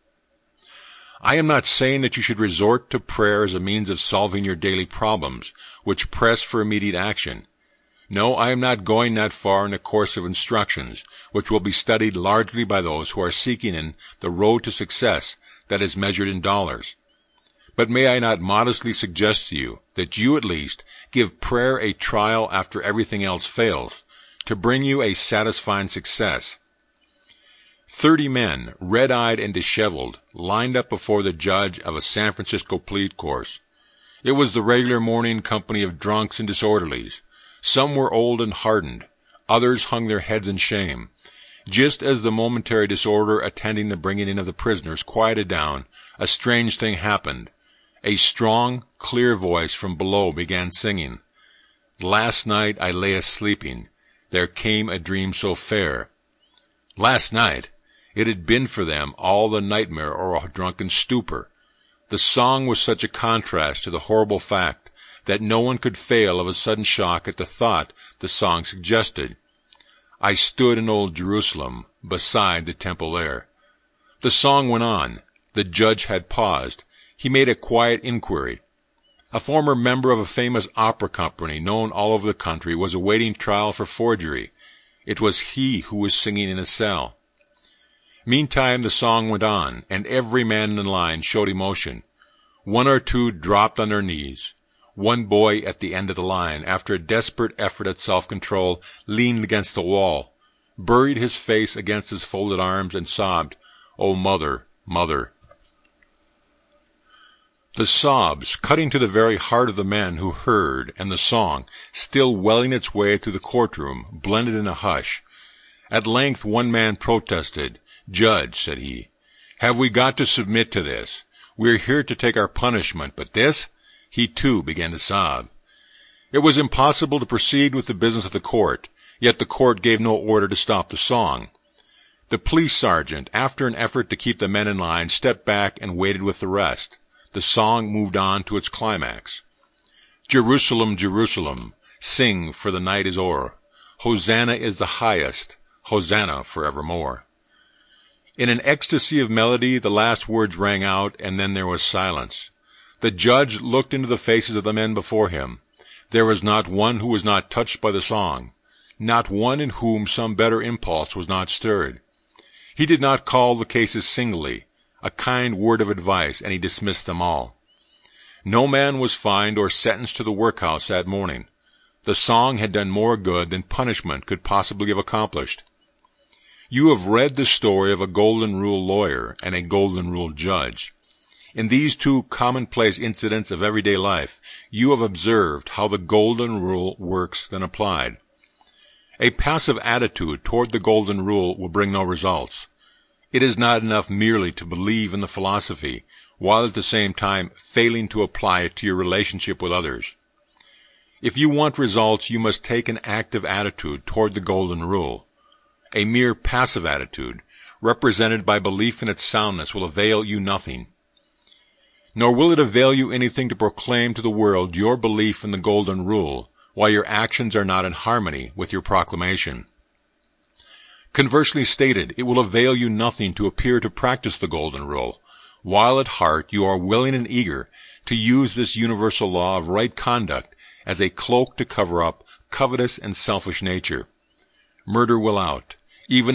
I am not saying that you should resort to prayer as a means of solving your daily problems, which press for immediate action. No, I am not going that far in the course of instructions, which will be studied largely by those who are seeking in the road to success that is measured in dollars. But may I not modestly suggest to you that you at least give prayer a trial after everything else fails, to bring you a satisfying success. Thirty men, red-eyed and disheveled, lined up before the judge of a San Francisco police course. It was the regular morning company of drunks and disorderlies. Some were old and hardened. Others hung their heads in shame. Just as the momentary disorder attending the bringing in of the prisoners quieted down, a strange thing happened. A strong, clear voice from below began singing. "Last night I lay a-sleeping. There came a dream so fair." Last night! It had been for them all the nightmare or a drunken stupor. The song was such a contrast to the horrible fact that no one could fail of a sudden shock at the thought the song suggested. "I stood in old Jerusalem, beside the temple there." The song went on. The judge had paused. He made a quiet inquiry. A former member of a famous opera company known all over the country was awaiting trial for forgery. It was he who was singing in a cell. Meantime the song went on, and every man in the line showed emotion. One or two dropped on their knees. One boy at the end of the line, after a desperate effort at self-control, leaned against the wall, buried his face against his folded arms, and sobbed, "Oh, mother, mother." The sobs, cutting to the very heart of the men who heard, and the song, still welling its way through the courtroom, blended in a hush. At length one man protested. "Judge," said he, "have we got to submit to this? We are here to take our punishment, but this—" He, too, began to sob. It was impossible to proceed with the business of the court, yet the court gave no order to stop the song. The police sergeant, after an effort to keep the men in line, stepped back and waited with the rest. The song moved on to its climax. "Jerusalem, Jerusalem, sing, for the night is o'er. Hosanna is the highest, Hosanna forevermore." In an ecstasy of melody, the last words rang out, and then there was silence. The judge looked into the faces of the men before him. There was not one who was not touched by the song, not one in whom some better impulse was not stirred. He did not call the cases singly, a kind word of advice, and he dismissed them all. No man was fined or sentenced to the workhouse that morning. The song had done more good than punishment could possibly have accomplished. You have read the story of a Golden Rule lawyer and a Golden Rule judge. In these two commonplace incidents of everyday life, you have observed how the Golden Rule works when applied. A passive attitude toward the Golden Rule will bring no results. It is not enough merely to believe in the philosophy, while at the same time failing to apply it to your relationship with others. If you want results, you must take an active attitude toward the Golden Rule. A mere passive attitude, represented by belief in its soundness, will avail you nothing. Nor will it avail you anything to proclaim to the world your belief in the Golden Rule, while your actions are not in harmony with your proclamation. Conversely stated, it will avail you nothing to appear to practice the Golden Rule, while at heart you are willing and eager to use this universal law of right conduct as a cloak to cover up covetous and selfish nature. Murder will out, even